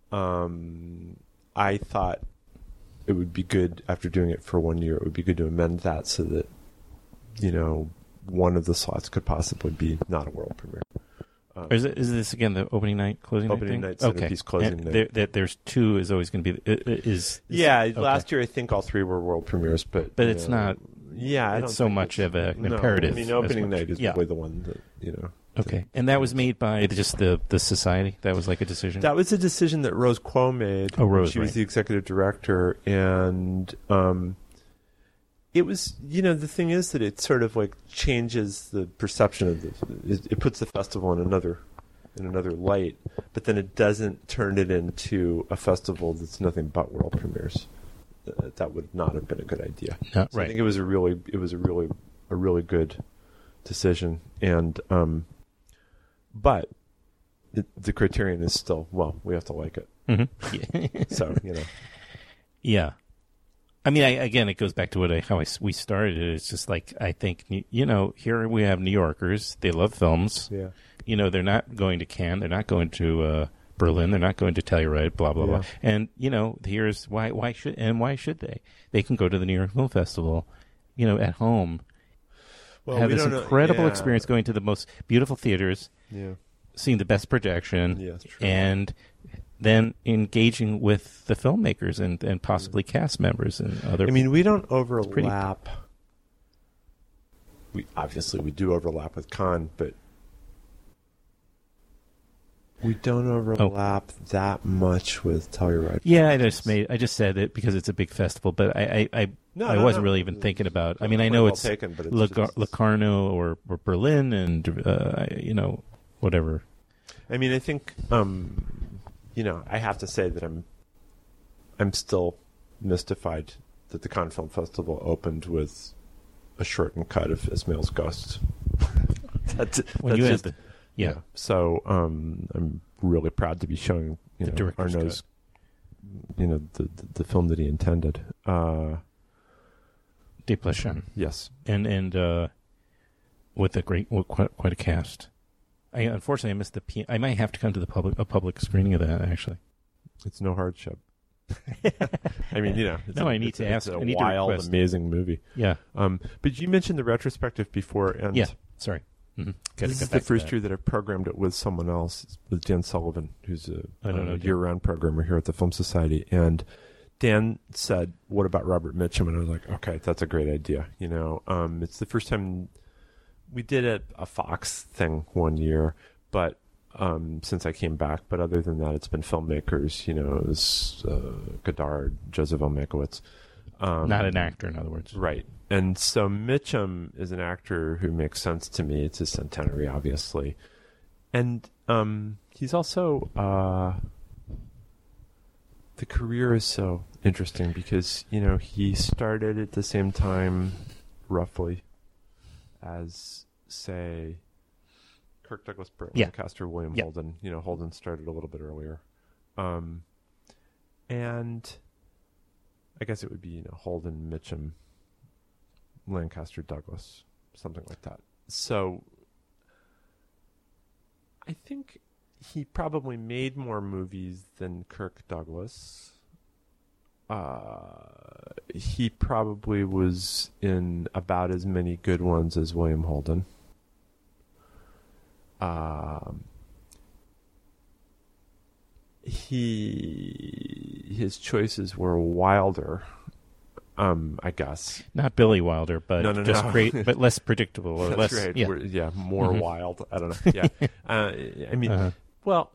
Um, I thought it would be good, after doing it for one year, it would be good to amend that so that, you know, one of the slots could possibly be not a world premiere. Um, Or is, it, is this again the opening night, closing opening night? night, Okay. centerpiece, closing and night. There, there, there's two is always going to be. uh, uh, Is, is yeah, okay. last year I think all three were world premieres, but But you it's know, not. Yeah, I it's don't so think much it's- of a- an no, imperative I mean, as opening much. night is Yeah. probably the one that you know. Okay, and that was made by just the the society. That was like a decision. That was a decision that Rose Kuo made. Oh, Rose, She was right. the executive director, and um, it was, you know, the thing is that it sort of like changes the perception of the. It, it puts the festival in another, in another light, but then it doesn't turn it into a festival that's nothing but world premieres. Uh, that would not have been a good idea. No, So I right. think it was a really, it was a really, a really good decision, and um, but it, the criterion is still, well, we have to like it. Mhm. So you know, Yeah. I mean, I, again, it goes back to what I, how I s we started. It's just like, I think, you know, here we have New Yorkers. They love films. yeah. You know, they're not going to Cannes. They're not going to uh, Berlin. They're not going to Telluride, blah, blah, Yeah. blah. And, you know, here's why, why should, and why should they? They can go to the New York Film Festival, you know, at home, Well, have we this don't know- incredible yeah. experience going to the most beautiful theaters, Yeah. seeing the best projection, Yeah, that's true. and then engaging with the filmmakers and, and possibly cast members and other. I mean, we don't overlap. We obviously we do overlap with Cannes, but we don't overlap that much with Telluride. yeah, I just made. I just said it because it's a big festival, but I, I, I, No, I no, wasn't no. really even thinking about. I mean, Point I know well it's taken, but it's Locar- just- Locarno or, or Berlin, and uh, you know, whatever. I mean, I think, um, you know, I have to say that I'm, I'm still mystified that the Cannes Film Festival opened with a shortened cut of Ismail's Ghost. that's When that's you just, had the, yeah, So um, I'm really proud to be showing you The know, director's Arnaud's, you know, the, the the film that he intended. Uh, Desplechin, yes. and and uh, with a great, with quite, quite a cast. I unfortunately I missed the. P- I might have to come to the public a public screening of that actually. It's no hardship. I mean, you know, it's No, a, I need it's to a, ask- It's a I need to wild, request. amazing movie. Yeah, Um, but you mentioned the retrospective before, and yeah. Sorry. Mm-hmm. this is the first year that I've programmed it with someone else, It's with Dan Sullivan, who's a, I don't know a Dan. year-round programmer here at the Film Society. And Dan said, "What about Robert Mitchum?" And I was like, "Okay, that's a great idea." You know, um, it's the first time we did a, a Fox thing one year, but um, since I came back, but other than that, it's been filmmakers. You know, it was uh, Godard, Joseph L. Mankiewicz. Um, Not an actor, in other words. Right. And so Mitchum is an actor who makes sense to me. It's his centenary, obviously. And um, he's also, uh, the career is so interesting because, you know, he started at the same time, roughly, as, say, Kirk Douglas, Burt Yeah. Lancaster, William Yeah. Holden. You know, Holden started a little bit earlier. Um, and I guess it would be, you know, Holden, Mitchum, Lancaster, Douglas, something like that. So I think he probably made more movies than Kirk Douglas. Uh, he probably was in about as many good ones as William Holden. Um, he his choices were wilder. Um, I guess. Not Billy Wilder, but No, no, just no. great, but less predictable or That's less. right. Yeah. We're- yeah, more Mhm. wild. I don't know. Yeah. uh, I mean, Uh-huh. well,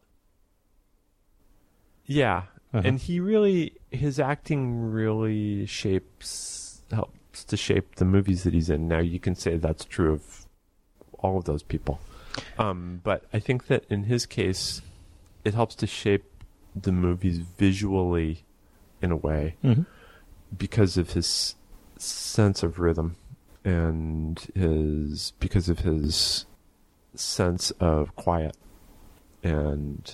yeah. Uh-huh. And he really, his acting really shapes, helps to shape the movies that he's in. Now, you can say that's true of all of those people. Um, but I think that in his case, it helps to shape the movies visually in a way Mm-hmm. because of his sense of rhythm and his because of his sense of quiet and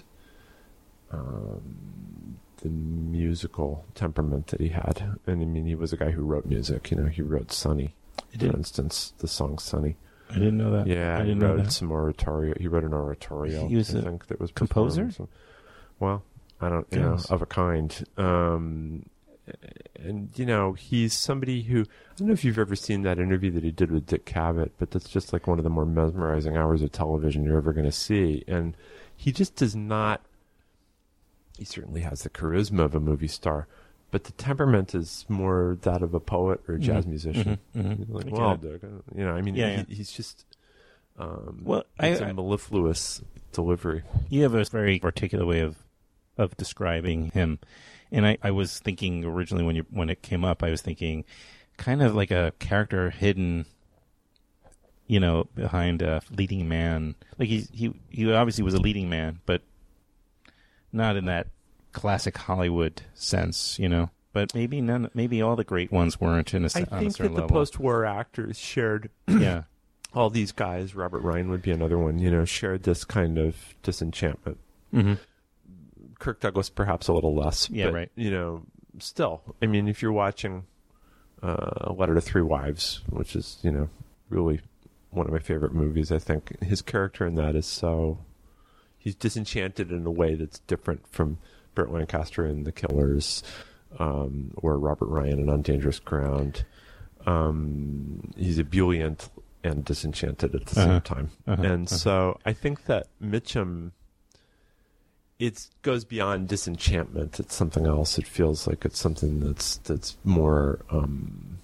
um, the musical temperament that he had. And I mean, he was a guy who wrote music. You know, he wrote Sunny, for instance, the song Sunny. I didn't know that. Yeah, I didn't he know wrote that. some oratorio. He wrote an oratorio. He was I a think that was composer? performed. Well, I don't, you know, Yes. of a kind. Um, and you know, he's somebody who I don't know if you've ever seen that interview that he did with Dick Cavett, but that's just like one of the more mesmerizing hours of television you're ever going to see. And he just does not. He certainly has the charisma of a movie star, but the temperament is more that of a poet or a jazz Mm-hmm. musician. Mm-hmm. Mm-hmm. Like, I well, get it. Dick, you know, I mean, Yeah, he, yeah. he's just. Um, Well, it's I- a mellifluous delivery. You have a very articulate way of of describing him, and I, I was thinking originally when you when it came up, I was thinking kind of like a character hidden, you know, behind a leading man. Like he he he obviously was a leading man, but not in that classic Hollywood sense, you know. But maybe none. Maybe all the great ones weren't in a, I on a think that certain the level. post-war actors shared yeah. all these guys. Robert Ryan would be another one. You know, shared this kind of disenchantment. Mm-hmm. Kirk Douglas perhaps a little less. Yeah, but, right. You know, still, I mean, if you're watching uh, A Letter to Three Wives, which is, you know, really one of my favorite movies, I think his character in that is so he's disenchanted in a way that's different from Burt Lancaster in The Killers, um, or Robert Ryan in On Dangerous Ground. Um, he's ebullient and disenchanted at the Uh-huh. same time. Uh-huh. And Uh-huh. so I think that Mitchum, it goes beyond disenchantment. It's something else. It feels like it's something that's that's more um,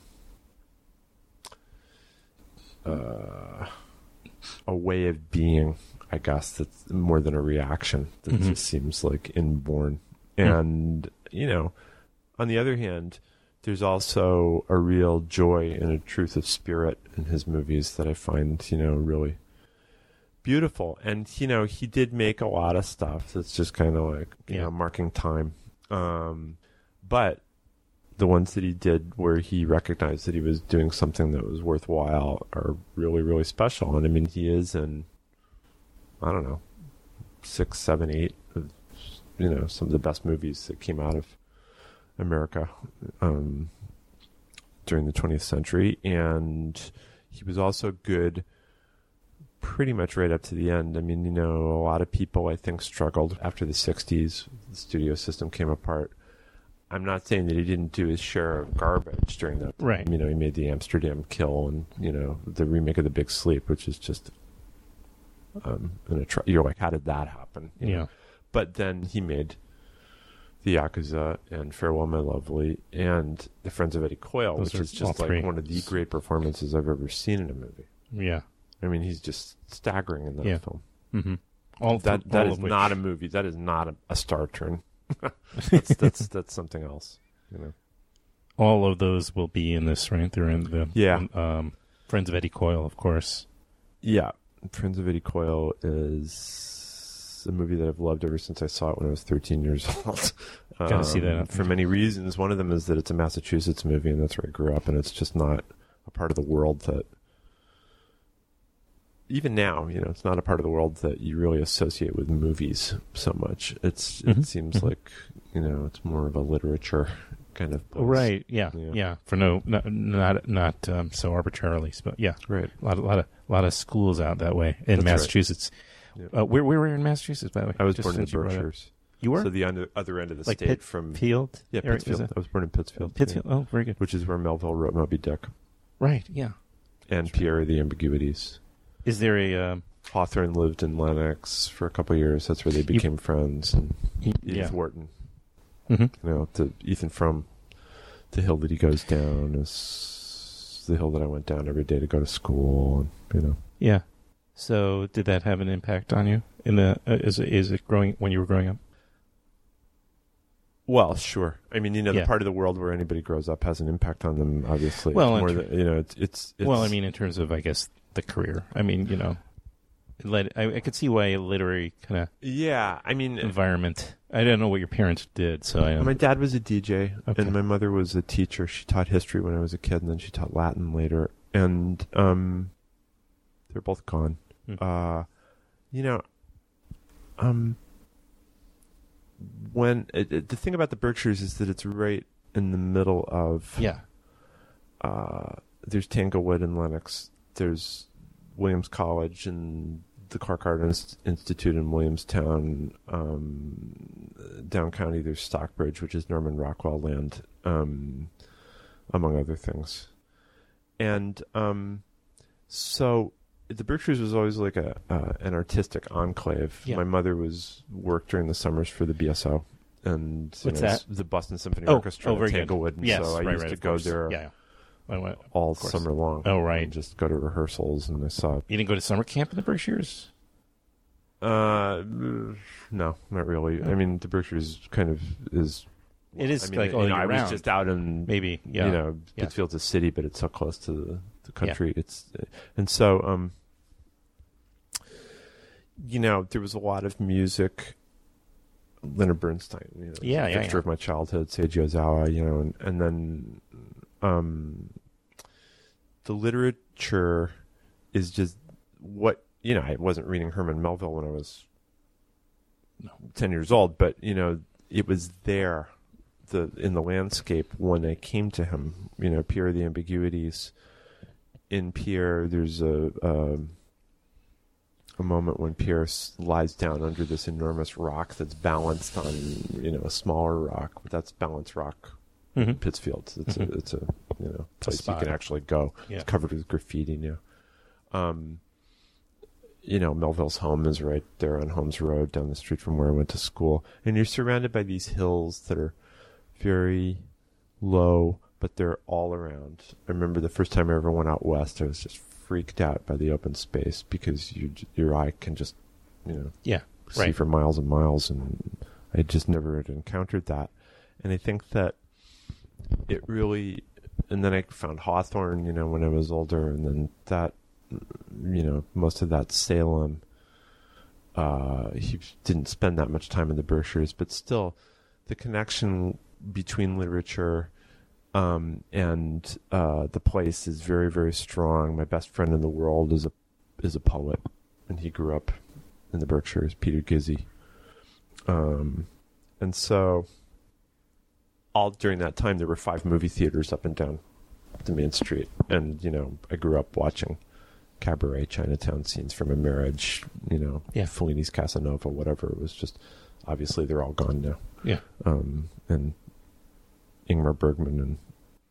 uh, a way of being, I guess. That's more than a reaction. That Mhm. just seems like inborn. And you know, on the other hand, there's also a real joy and a truth of spirit in his movies that I find, you know, really beautiful. And, you know, he did make a lot of stuff that's just kind of like, you Yeah. know, marking time. Um, but the ones that he did where he recognized that he was doing something that was worthwhile are really, really special. And I mean, he is in, I don't know, six, seven, eight of, you know, some of the best movies that came out of America um, during the twentieth century. And he was also good pretty much right up to the end. I mean, you know, a lot of people, I think, struggled after the sixties. The studio system came apart. I'm not saying that he didn't do his share of garbage during that time. Right. You know, he made the Amsterdam Kill and, you know, the remake of The Big Sleep, which is just um, an attr- you're like, how did that happen? You Yeah. know? But then he made The Yakuza and Farewell My Lovely and The Friends of Eddie Coyle, Those which are is all just like three. one of the great performances I've ever seen in a movie. Yeah. I mean, he's just staggering in that Yeah. film. Mm-hmm. All That that all is of which- not a movie. That is not a, a star turn. that's, that's that's something else. You know. all of those will be in this, right? They're in the Yeah. um, Friends of Eddie Coyle, of course. Yeah, Friends of Eddie Coyle is a movie that I've loved ever since I saw it when I was thirteen years old. Gotta see that. Um, for many reasons. One of them is that it's a Massachusetts movie, and that's where I grew up, and it's just not a part of the world that. Even now, you know, it's not a part of the world that you really associate with movies so much. It's Mhm. it seems Mhm. like, you know, it's more of a literature kind of place. Right? Yeah, Yeah. yeah. For no, not not, not um, so arbitrarily, but yeah, Right. a lot, of, lot of, lot of schools out that way in That's right. Massachusetts. Yeah. Uh, where, where were you in Massachusetts, by the way? I was Just born in the since you brought it up. Berkshires. You were So the under, other end of the like state Pitt, from Field. yeah, area, is Pittsfield. it? I was born in Pittsfield. Pittsfield. yeah. Oh, very good. Which is where Melville wrote Moby Dick Right. Yeah. and Pierre of the Ambiguities. Is there a um, Hawthorne lived in Lenox for a couple of years. That's where they became friends. And y- Edith yeah? Wharton, Mm-hmm. you know, the Ethan Frome, the hill that he goes down is the hill that I went down every day to go to school. And you know, Yeah. So, did that have an impact on you in the? Uh, is it, is it growing when you were growing up? well, sure. I mean, you know, Yeah. the part of the world where anybody grows up has an impact on them. Obviously, Well, It's more in than, you know, it's, it's it's Well, I mean, in terms of, I guess, the career. I mean, you know, Let I, I could see why a literary kind of Yeah, I mean, environment. I don't know what your parents did, so I. Um, my dad was a D J, Okay. and my mother was a teacher. She taught history when I was a kid, and then she taught Latin later. And um, they're both gone. Hmm. Uh, you know, um, when it, it, the thing about the Berkshires is that it's right in the middle of yeah. Uh, there's Tanglewood and Lenox. There's Williams College and the Clark Art Inst- Institute in Williamstown. Um, down county, there's Stockbridge, which is Norman Rockwell land, um, among other things. And um, so the Berkshires was always like a uh, an artistic enclave. Yeah. My mother was worked during the summers for the B S O. And you What's know, that? The Boston Symphony Oh, Orchestra oh, in very good. Tanglewood. And Yes, so I right, used right, to of go course. there Yeah. I went, all course. summer long. Oh, right. And just go to rehearsals, and I saw. You didn't go to summer camp in the Berkshires? Uh, no, not really. I mean, the Berkshires kind of is. It is I mean, like you all know, year I was round. just out in Maybe, yeah. you know, Yeah. Pittsfield's a city, but it's so close to the, the country. It's and so um, you know, there was a lot of music. Leonard Bernstein, you know, Yeah, a yeah, picture yeah. of my childhood, Seiji Ozawa, you know, and, and then um, the literature is just what, you know, I wasn't reading Herman Melville when I was No. ten years old, but, you know, it was there the in the landscape when I came to him, you know, Pierre the Ambiguities. In Pierre, there's a, a, a moment when Pierre s- lies down under this enormous rock that's balanced on, you know, a smaller rock. But that's Balance Rock, Mm-hmm. Pittsfield. It's Mhm. a, it's a, you know, It's a place you spot. can actually go. Yeah. It's covered with graffiti now. Um, you know, Melville's home is right there on Holmes Road down the street from where I went to school. And you're surrounded by these hills that are very low, but they're all around. I remember the first time I ever went out west, I was just freaked out by the open space because you, your eye can just, you know, Yeah, see right. for miles and miles. And I just never had encountered that. And I think that it really, and then I found Hawthorne, you know, when I was older, and then that, you know, most of that Salem. Uh, he didn't spend that much time in the Berkshires, but still, the connection between literature um, and uh, the place is very, very strong. My best friend in the world is a is a poet, and he grew up in the Berkshires, Peter Gizzi. Um, and so, all during that time, there were five movie theaters up and down the main street, and you know, I grew up watching Cabaret, Chinatown, Scenes from a Marriage, you know, Yeah. Fellini's Casanova, whatever. It was just, obviously they're all gone now. Yeah. Um, and Ingmar Bergman and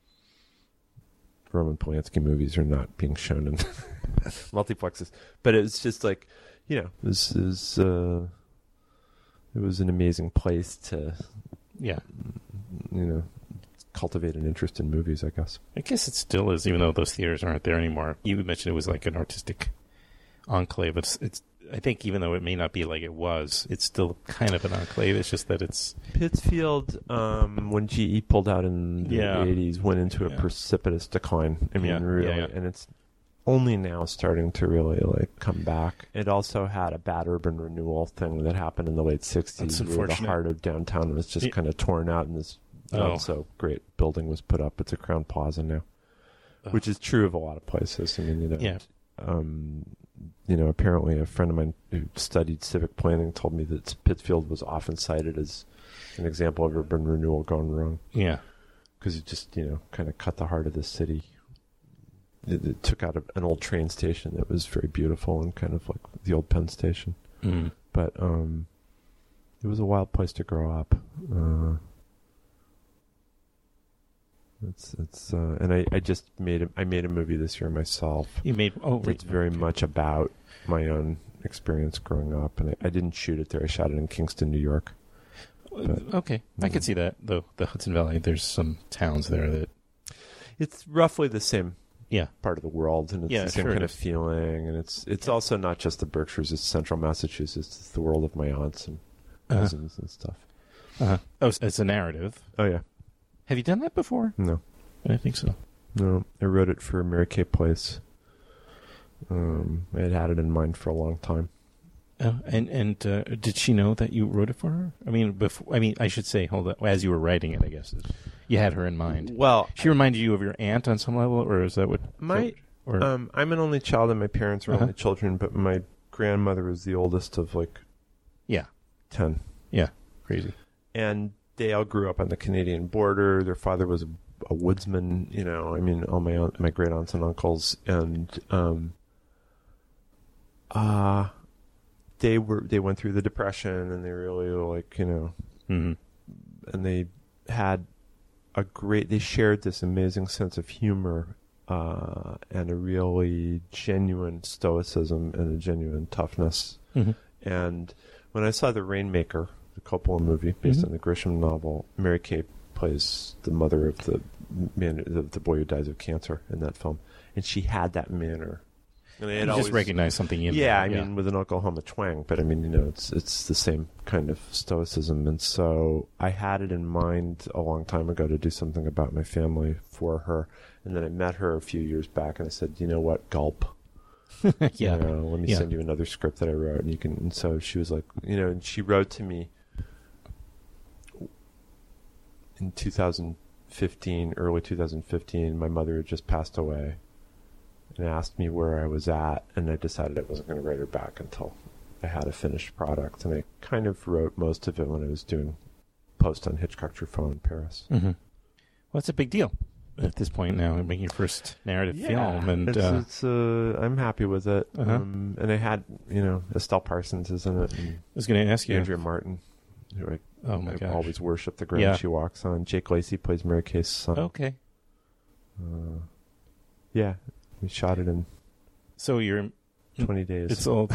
Roman Polanski movies are not being shown in multiplexes. But it was just like, you know, this is, uh, it was an amazing place to, Yeah. you know, cultivate an interest in movies, I guess. I guess it still is, even though those theaters aren't there anymore. You mentioned it was like an artistic enclave. It's, it's. I think even though it may not be like it was, it's still kind of an enclave. It's just that it's. Pittsfield, um, when G E pulled out in the Yeah. eighties, went into a Yeah. precipitous decline. I mean, Yeah, really, yeah, yeah. and it's only now starting to really like come back. It also had a bad urban renewal thing that happened in the late sixties, That's where the unfortunate. heart of downtown was just Yeah. kind of torn out, and this Oh. not so great building was put up. It's a Crown Plaza now, Oh. which is true of a lot of places. I mean, you know, Yeah. um, you know, apparently a friend of mine who studied civic planning told me that Pittsfield was often cited as an example of urban renewal gone wrong Yeah. because it just, you know, kind of cut the heart of the city. It, it took out a, an old train station that was very beautiful and kind of like the old Penn Station. Mm. But um, it was a wild place to grow up. Uh, it's it's uh, and I, I just made a, I made a movie this year myself. You made. Oh, right. It's very Okay. much about my own experience growing up, and I, I didn't shoot it there. I shot it in Kingston, New York. But- Okay, I Mhm. could see that though. The Hudson Valley. There's some towns there that. It's roughly the same Yeah. part of the world, and it's Yeah, the same sure kind it of is. feeling. And it's it's also not just the Berkshires; it's central Massachusetts. It's the world of my aunts and Uh-huh. cousins and stuff. Uh-huh. Oh, so it's a narrative. Oh yeah, Have you done that before? no, I think so. no. I wrote it for Mary Kay Place. Um, I had had it in mind for a long time. Oh, and and uh, did she know that you wrote it for her? I mean, before. I mean, I should say, hold on. As you were writing it, I guess you had her in mind. Well, she reminded you of your aunt on some level, or is that what my? Or, um, I'm an only child, and my parents are uh-huh. only children. But my grandmother was the oldest of like, yeah, ten. Yeah, crazy. And they all grew up on the Canadian border. Their father was a, a woodsman. You know, I mean, all my aunt, my great aunts and uncles, and um, uh they were they went through the Depression, and they really like you know, mm-hmm. and they had a great. They shared this amazing sense of humor uh, and a really genuine stoicism and a genuine toughness. Mm-hmm. And when I saw The Rainmaker, the Coppola movie based mm-hmm. on the Grisham novel, Mary Kay plays the mother of the man, the, the boy who dies of cancer in that film, and she had that manner. And I had you always, just recognize something in yeah, there. I mean, with an Oklahoma twang, but I mean, you know, it's it's the same kind of stoicism. And so I had it in mind a long time ago to do something about my family for her. And then I met her a few years back, and I said, you know what, gulp. yeah. You know, let me yeah. send you another script that I wrote, and you can. And so she was like, you know, and she wrote to me in two thousand fifteen, early two thousand fifteen. My mother had just passed away, and asked me where I was at, and I decided I wasn't going to write her back until I had a finished product. And I kind of wrote most of it when I was doing post on Hitchcock Truffaut in Paris. Mm-hmm. Well, it's a big deal at this point now, making your first narrative yeah, film. And it's, uh, it's, uh, I'm happy with it. Uh-huh. Um, and I had, you know, Estelle Parsons is in it, and I was going to ask you. Andrea Martin, who I, oh my I gosh. always worship the ground Yeah. she walks on. Jake Lacey plays Mary Kay's son. Okay. Uh, yeah, we shot it in So you're twenty days. It's all.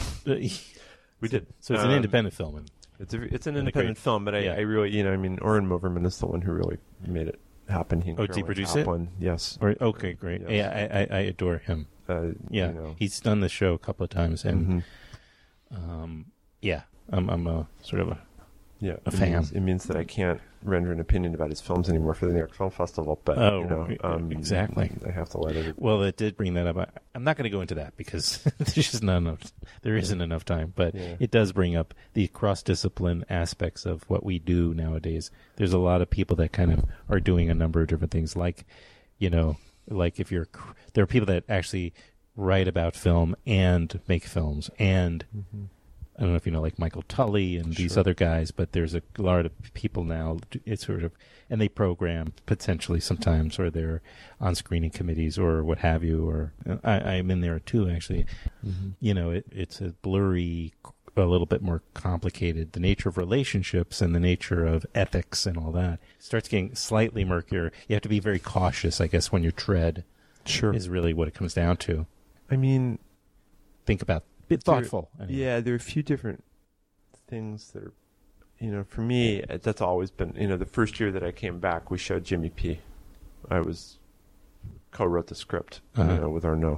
we did. So it's an Um, independent film. And, It's a, it's an And a independent great- film, but I, yeah. I really, you know, I mean, Oren Moverman is the one who really made it happen. He and Oh, did he Caroline produce it? Kaplan, yes. or, okay, great. Yes. Yeah, I, I, I adore him. Uh, Yeah, you know. he's done the show a couple of times, and Mhm. um, yeah, I'm, I'm a sort of a yeah, a it fan. Means, it means that I can't render an opinion about his films anymore for the New York Film Festival, but Oh, you know, um, exactly. I have to let it. well. It did bring that up. I, I'm not going to go into that because there's just not enough. There isn't enough time, but Yeah. it does bring up the cross-discipline aspects of what we do nowadays. There's a lot of people that kind of are doing a number of different things, like you know, like if you're there are people that actually write about film and make films and. Mm-hmm. I don't know if you know, like Michael Tully and these Sure. other guys, but there's a lot of people now. It's sort of, and they program potentially sometimes, or they're on screening committees or what have you. Or I, I'm in there too, actually. Mm-hmm. You know, it, it's a blurry, a little bit more complicated. The nature of relationships and the nature of ethics and all that starts getting slightly murkier. You have to be very cautious, I guess, when you tread. Sure. Is really what it comes down to. I mean, Think about. Be thoughtful. There, anyway. Yeah, there are a few different things that are, you know, for me, that's always been, you know, the first year that I came back, we showed Jimmy P. I was, co-wrote the script, Uh-huh. you know, with Arnaud.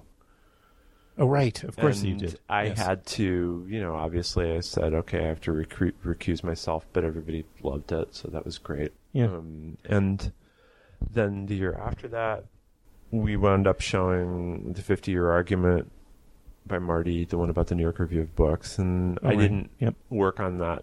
Oh, right. Of course and you did. I Yes. had to, you know, obviously I said, okay, I have to recru- recuse myself, but everybody loved it, so that was great. Yeah. Um, and then the year after that, we wound up showing the fifty-year argument by Marty, the one about the New York Review of Books, and Oh, I right. didn't Yep. work on that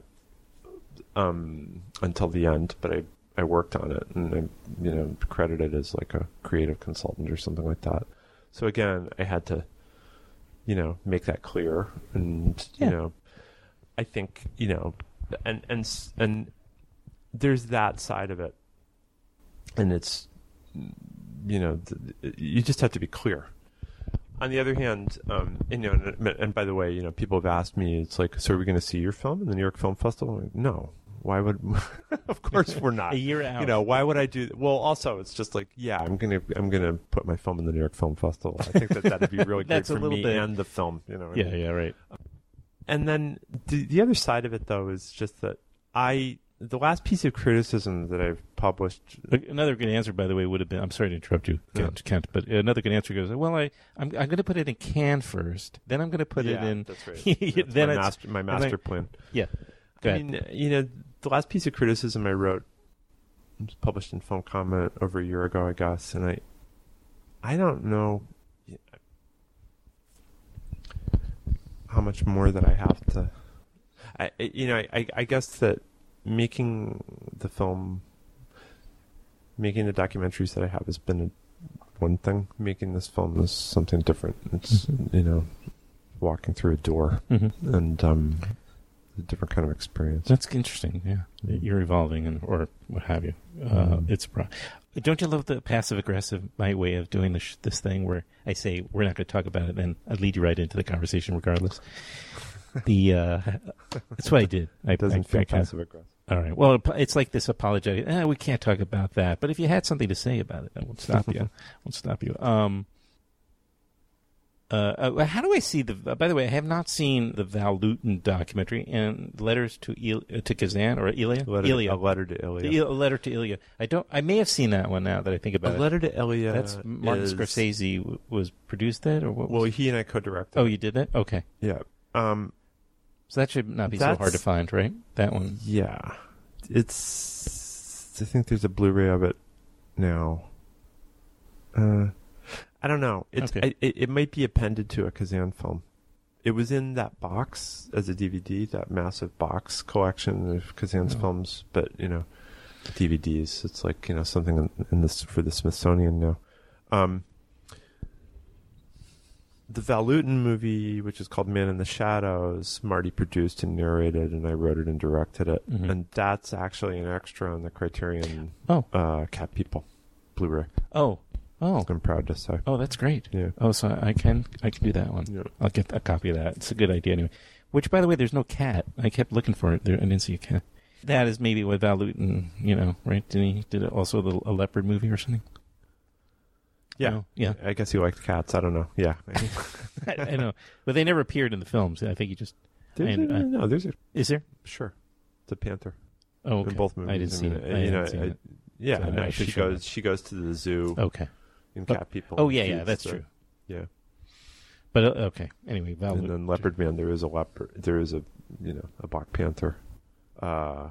um, until the end, but I, I worked on it, and I'm, you know, credited as like a creative consultant or something like that. So again, I had to, you know, make that clear, and Yeah. you know, I think, you know, and and s- and there's that side of it, and it's, you know, th- you just have to be clear. On the other hand, um, and, you know, and, and by the way, you know, people have asked me, it's like, so are we going to see your film in the New York Film Festival? I'm like, no. Why would? Of course we're not. A year out. You know, why would I do? Well, also, it's just like, yeah, I'm gonna, I'm gonna put my film in the New York Film Festival. I think that that'd be really great That's a for little me bit- and the film. You know. what I Yeah, mean? yeah, right. And then the the other side of it, though, is just that I, the last piece of criticism that I've published. Another good answer, by the way, would have been. I'm sorry to interrupt you, Kent, Yeah. Kent, but another good answer goes. Well, I, I'm, I'm going to put it in Cannes first. Then I'm going to put yeah, it in. That's right. Then That's my, it's- master, my and master then- plan. Yeah. Go I ahead. mean, you know, the last piece of criticism I wrote was published in Film Comment over a year ago, I guess, and I, I don't know. much more that I have to. I I- you know I I guess that making the film, making the documentaries that I have has been a, one thing. Making this film is something different. It's Mhm. you know walking through a door Mm-hmm. and um, a different kind of experience. That's interesting. Yeah, Mhm. you're evolving, and or what have you. Uh, Mhm. It's pro- don't you love the passive aggressive my way of doing this this thing where I say we're not going to talk about it, and I lead you right into the conversation regardless. The uh, that's what I did. I It doesn't I, feel I kinda- passive aggressive. All right. Well, it's like this apologetic. Eh, we can't talk about that. But if you had something to say about it, I won't stop you. I won't stop you. Um. Uh, uh, how do I see the? Uh, by the way, I have not seen the Val Lewton documentary and Letters to Il, uh, to Kazan or Ilya. Letter, Ilya. A letter to Ilya. The Il- a letter to Ilya. I don't. I may have seen that one now that I think about a it. letter to Ilya. That's Martin is- Scorsese w- was produced that, or what? Well, Was he and I co-directed. oh, you did that? Okay, yeah. Um, so that should not be so That's- hard to find, right? That one. Yeah, it's. I think there's a Blu-ray of it now. Uh, I don't know. It's Okay. I, it, it might be appended to a Kazan film. It was in that box as a D V D, that massive box collection of Kazan's Oh. films. But you know, D V Ds. It's like you know something in, in this for the Smithsonian now. Um, the Val Lewton movie, which is called Man in the Shadows, Marty produced and narrated, and I wrote it and directed it. Mhm. And that's actually an extra on the Criterion Oh, uh, Cat People Blu-ray. oh, oh, I'm proud to say. oh. That's great. Yeah. Oh, so I can I can do that one. Yeah. I'll get a copy of that. It's a good idea anyway. Which, by the way, there's no cat. I kept looking for it. There, I didn't see a cat. That is maybe what Val Lewton, you know, right? Did he did it also the, a leopard movie or something? Yeah. No? Yeah. I guess he liked cats. I don't know. Yeah. I, I know, but they never appeared in the films. I think he just There's And, a, uh, no, there's a is there. sure. It's a panther Oh, okay. in both movies. I didn't see mean, it. uh, I you hadn't know, seen I- it. yeah. So no, I she should show goes. She goes to the zoo Okay. in Oh, Cat People. Oh and yeah, yeah, feeds that's the- true. Yeah. But uh, okay. Anyway, Val And Lewton. then Leopard Man, there is a leopard. There is a you know a black panther. Uh,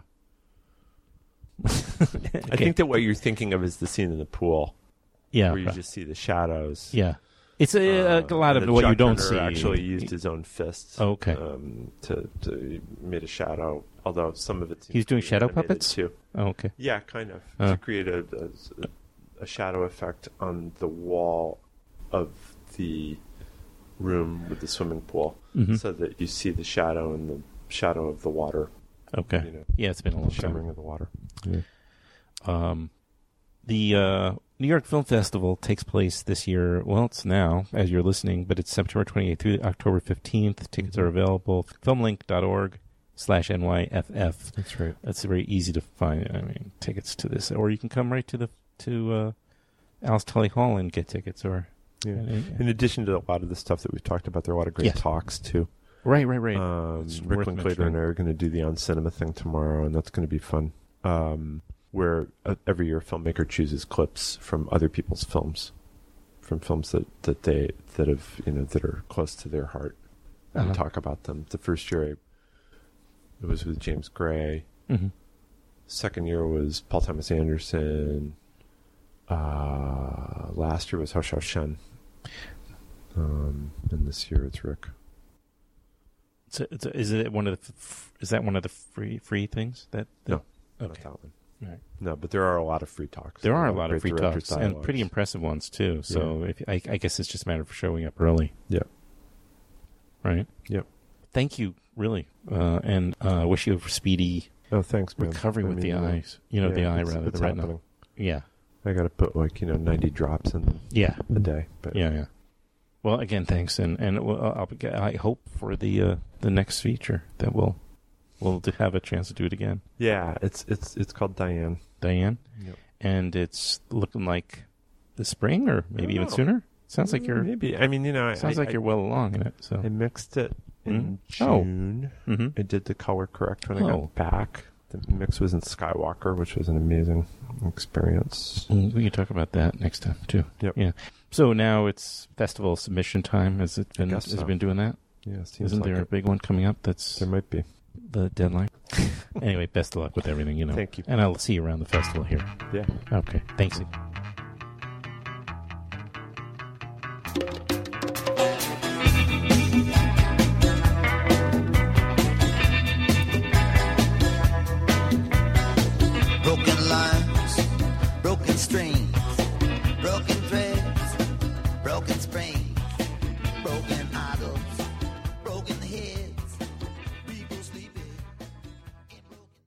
I Okay. think that what you're thinking of is the scene in the pool yeah, where you right. just see the shadows. yeah. It's a, Uh, a lot and of then what you Chuck don't Turner see. actually used his own fists. Oh, okay. Um, to to made a shadow, although some of it seems He's doing to be shadow animated puppets? too. Oh, okay. Yeah, kind of Uh. to create a, a a shadow effect on the wall of the room with the swimming pool, Mhm. so that you see the shadow and the shadow of the water. Okay. You know, Yeah, it's been a long the shimmering time. of the water. Um, the uh, New York Film Festival takes place this year. Well, it's now as you're listening, but it's September twenty-eighth through October fifteenth. Tickets are available. filmlink dot org slash N Y F F. That's right. That's very easy to find. I mean, tickets to this, or you can come right to the to uh, Alice Tully Hall and get tickets. Or Yeah. uh, In addition to a lot of the stuff that we've talked about, there are a lot of great Yes. talks too. right, right, right. Um, It's Rick worth Linklater mentioning. and I are going to do the On Cinema thing tomorrow, and that's going to be fun. Um, where uh, every year a filmmaker chooses clips from other people's films, from films that, that they that have you know that are close to their heart, and Uh-huh. talk about them. The first year, I, it was with James Gray. Mhm. Second year was Paul Thomas Anderson. Uh, last year was Hou Hsiao-hsien. Um, and this year it's Rick. So, so is it one of the? F- is that one of the free free things that? that No. Not Okay. that one. Right. No, but there are a lot of free talks. There are a lot of great free director's talks and pretty dialogues. impressive ones too. So if, I, I guess it's just a matter of showing up early. Yeah. Right. Yep. Thank you, really, uh, and uh, wish you a speedy Oh, thanks, man. recovery I with the mean, uh, eyes. You know, yeah, the eye it's- rather, it's the retina. happening. Yeah. I got to put like you know ninety drops in Yeah. a day. But Yeah. Yeah. Well, again, thanks, and and we'll- I'll, I hope for the uh, the next feature that we'll we'll have a chance to do it again. yeah, it's it's it's called Diane. Diane, Yep. and it's looking like the spring, or maybe even Oh. sooner. Sounds like you're maybe. I mean, you know, I, sounds I, like you're well along in it. So. I mixed it in Mm. Oh. June. Mm-hmm. I did the color correct when I Oh. got back. The mix was in Skywalker, which was an amazing experience. Mm, we can talk about that next time too. Yep. Yeah. So now it's festival submission time. Has it been? guess Has so. it been doing that? Yeah, it seems Isn't like there a it. big one coming up? That's There might be. the deadline. Anyway, best of luck with everything. You know. Thank you. And I'll see you around the festival here. Yeah. Okay. Thanks. broken strings, broken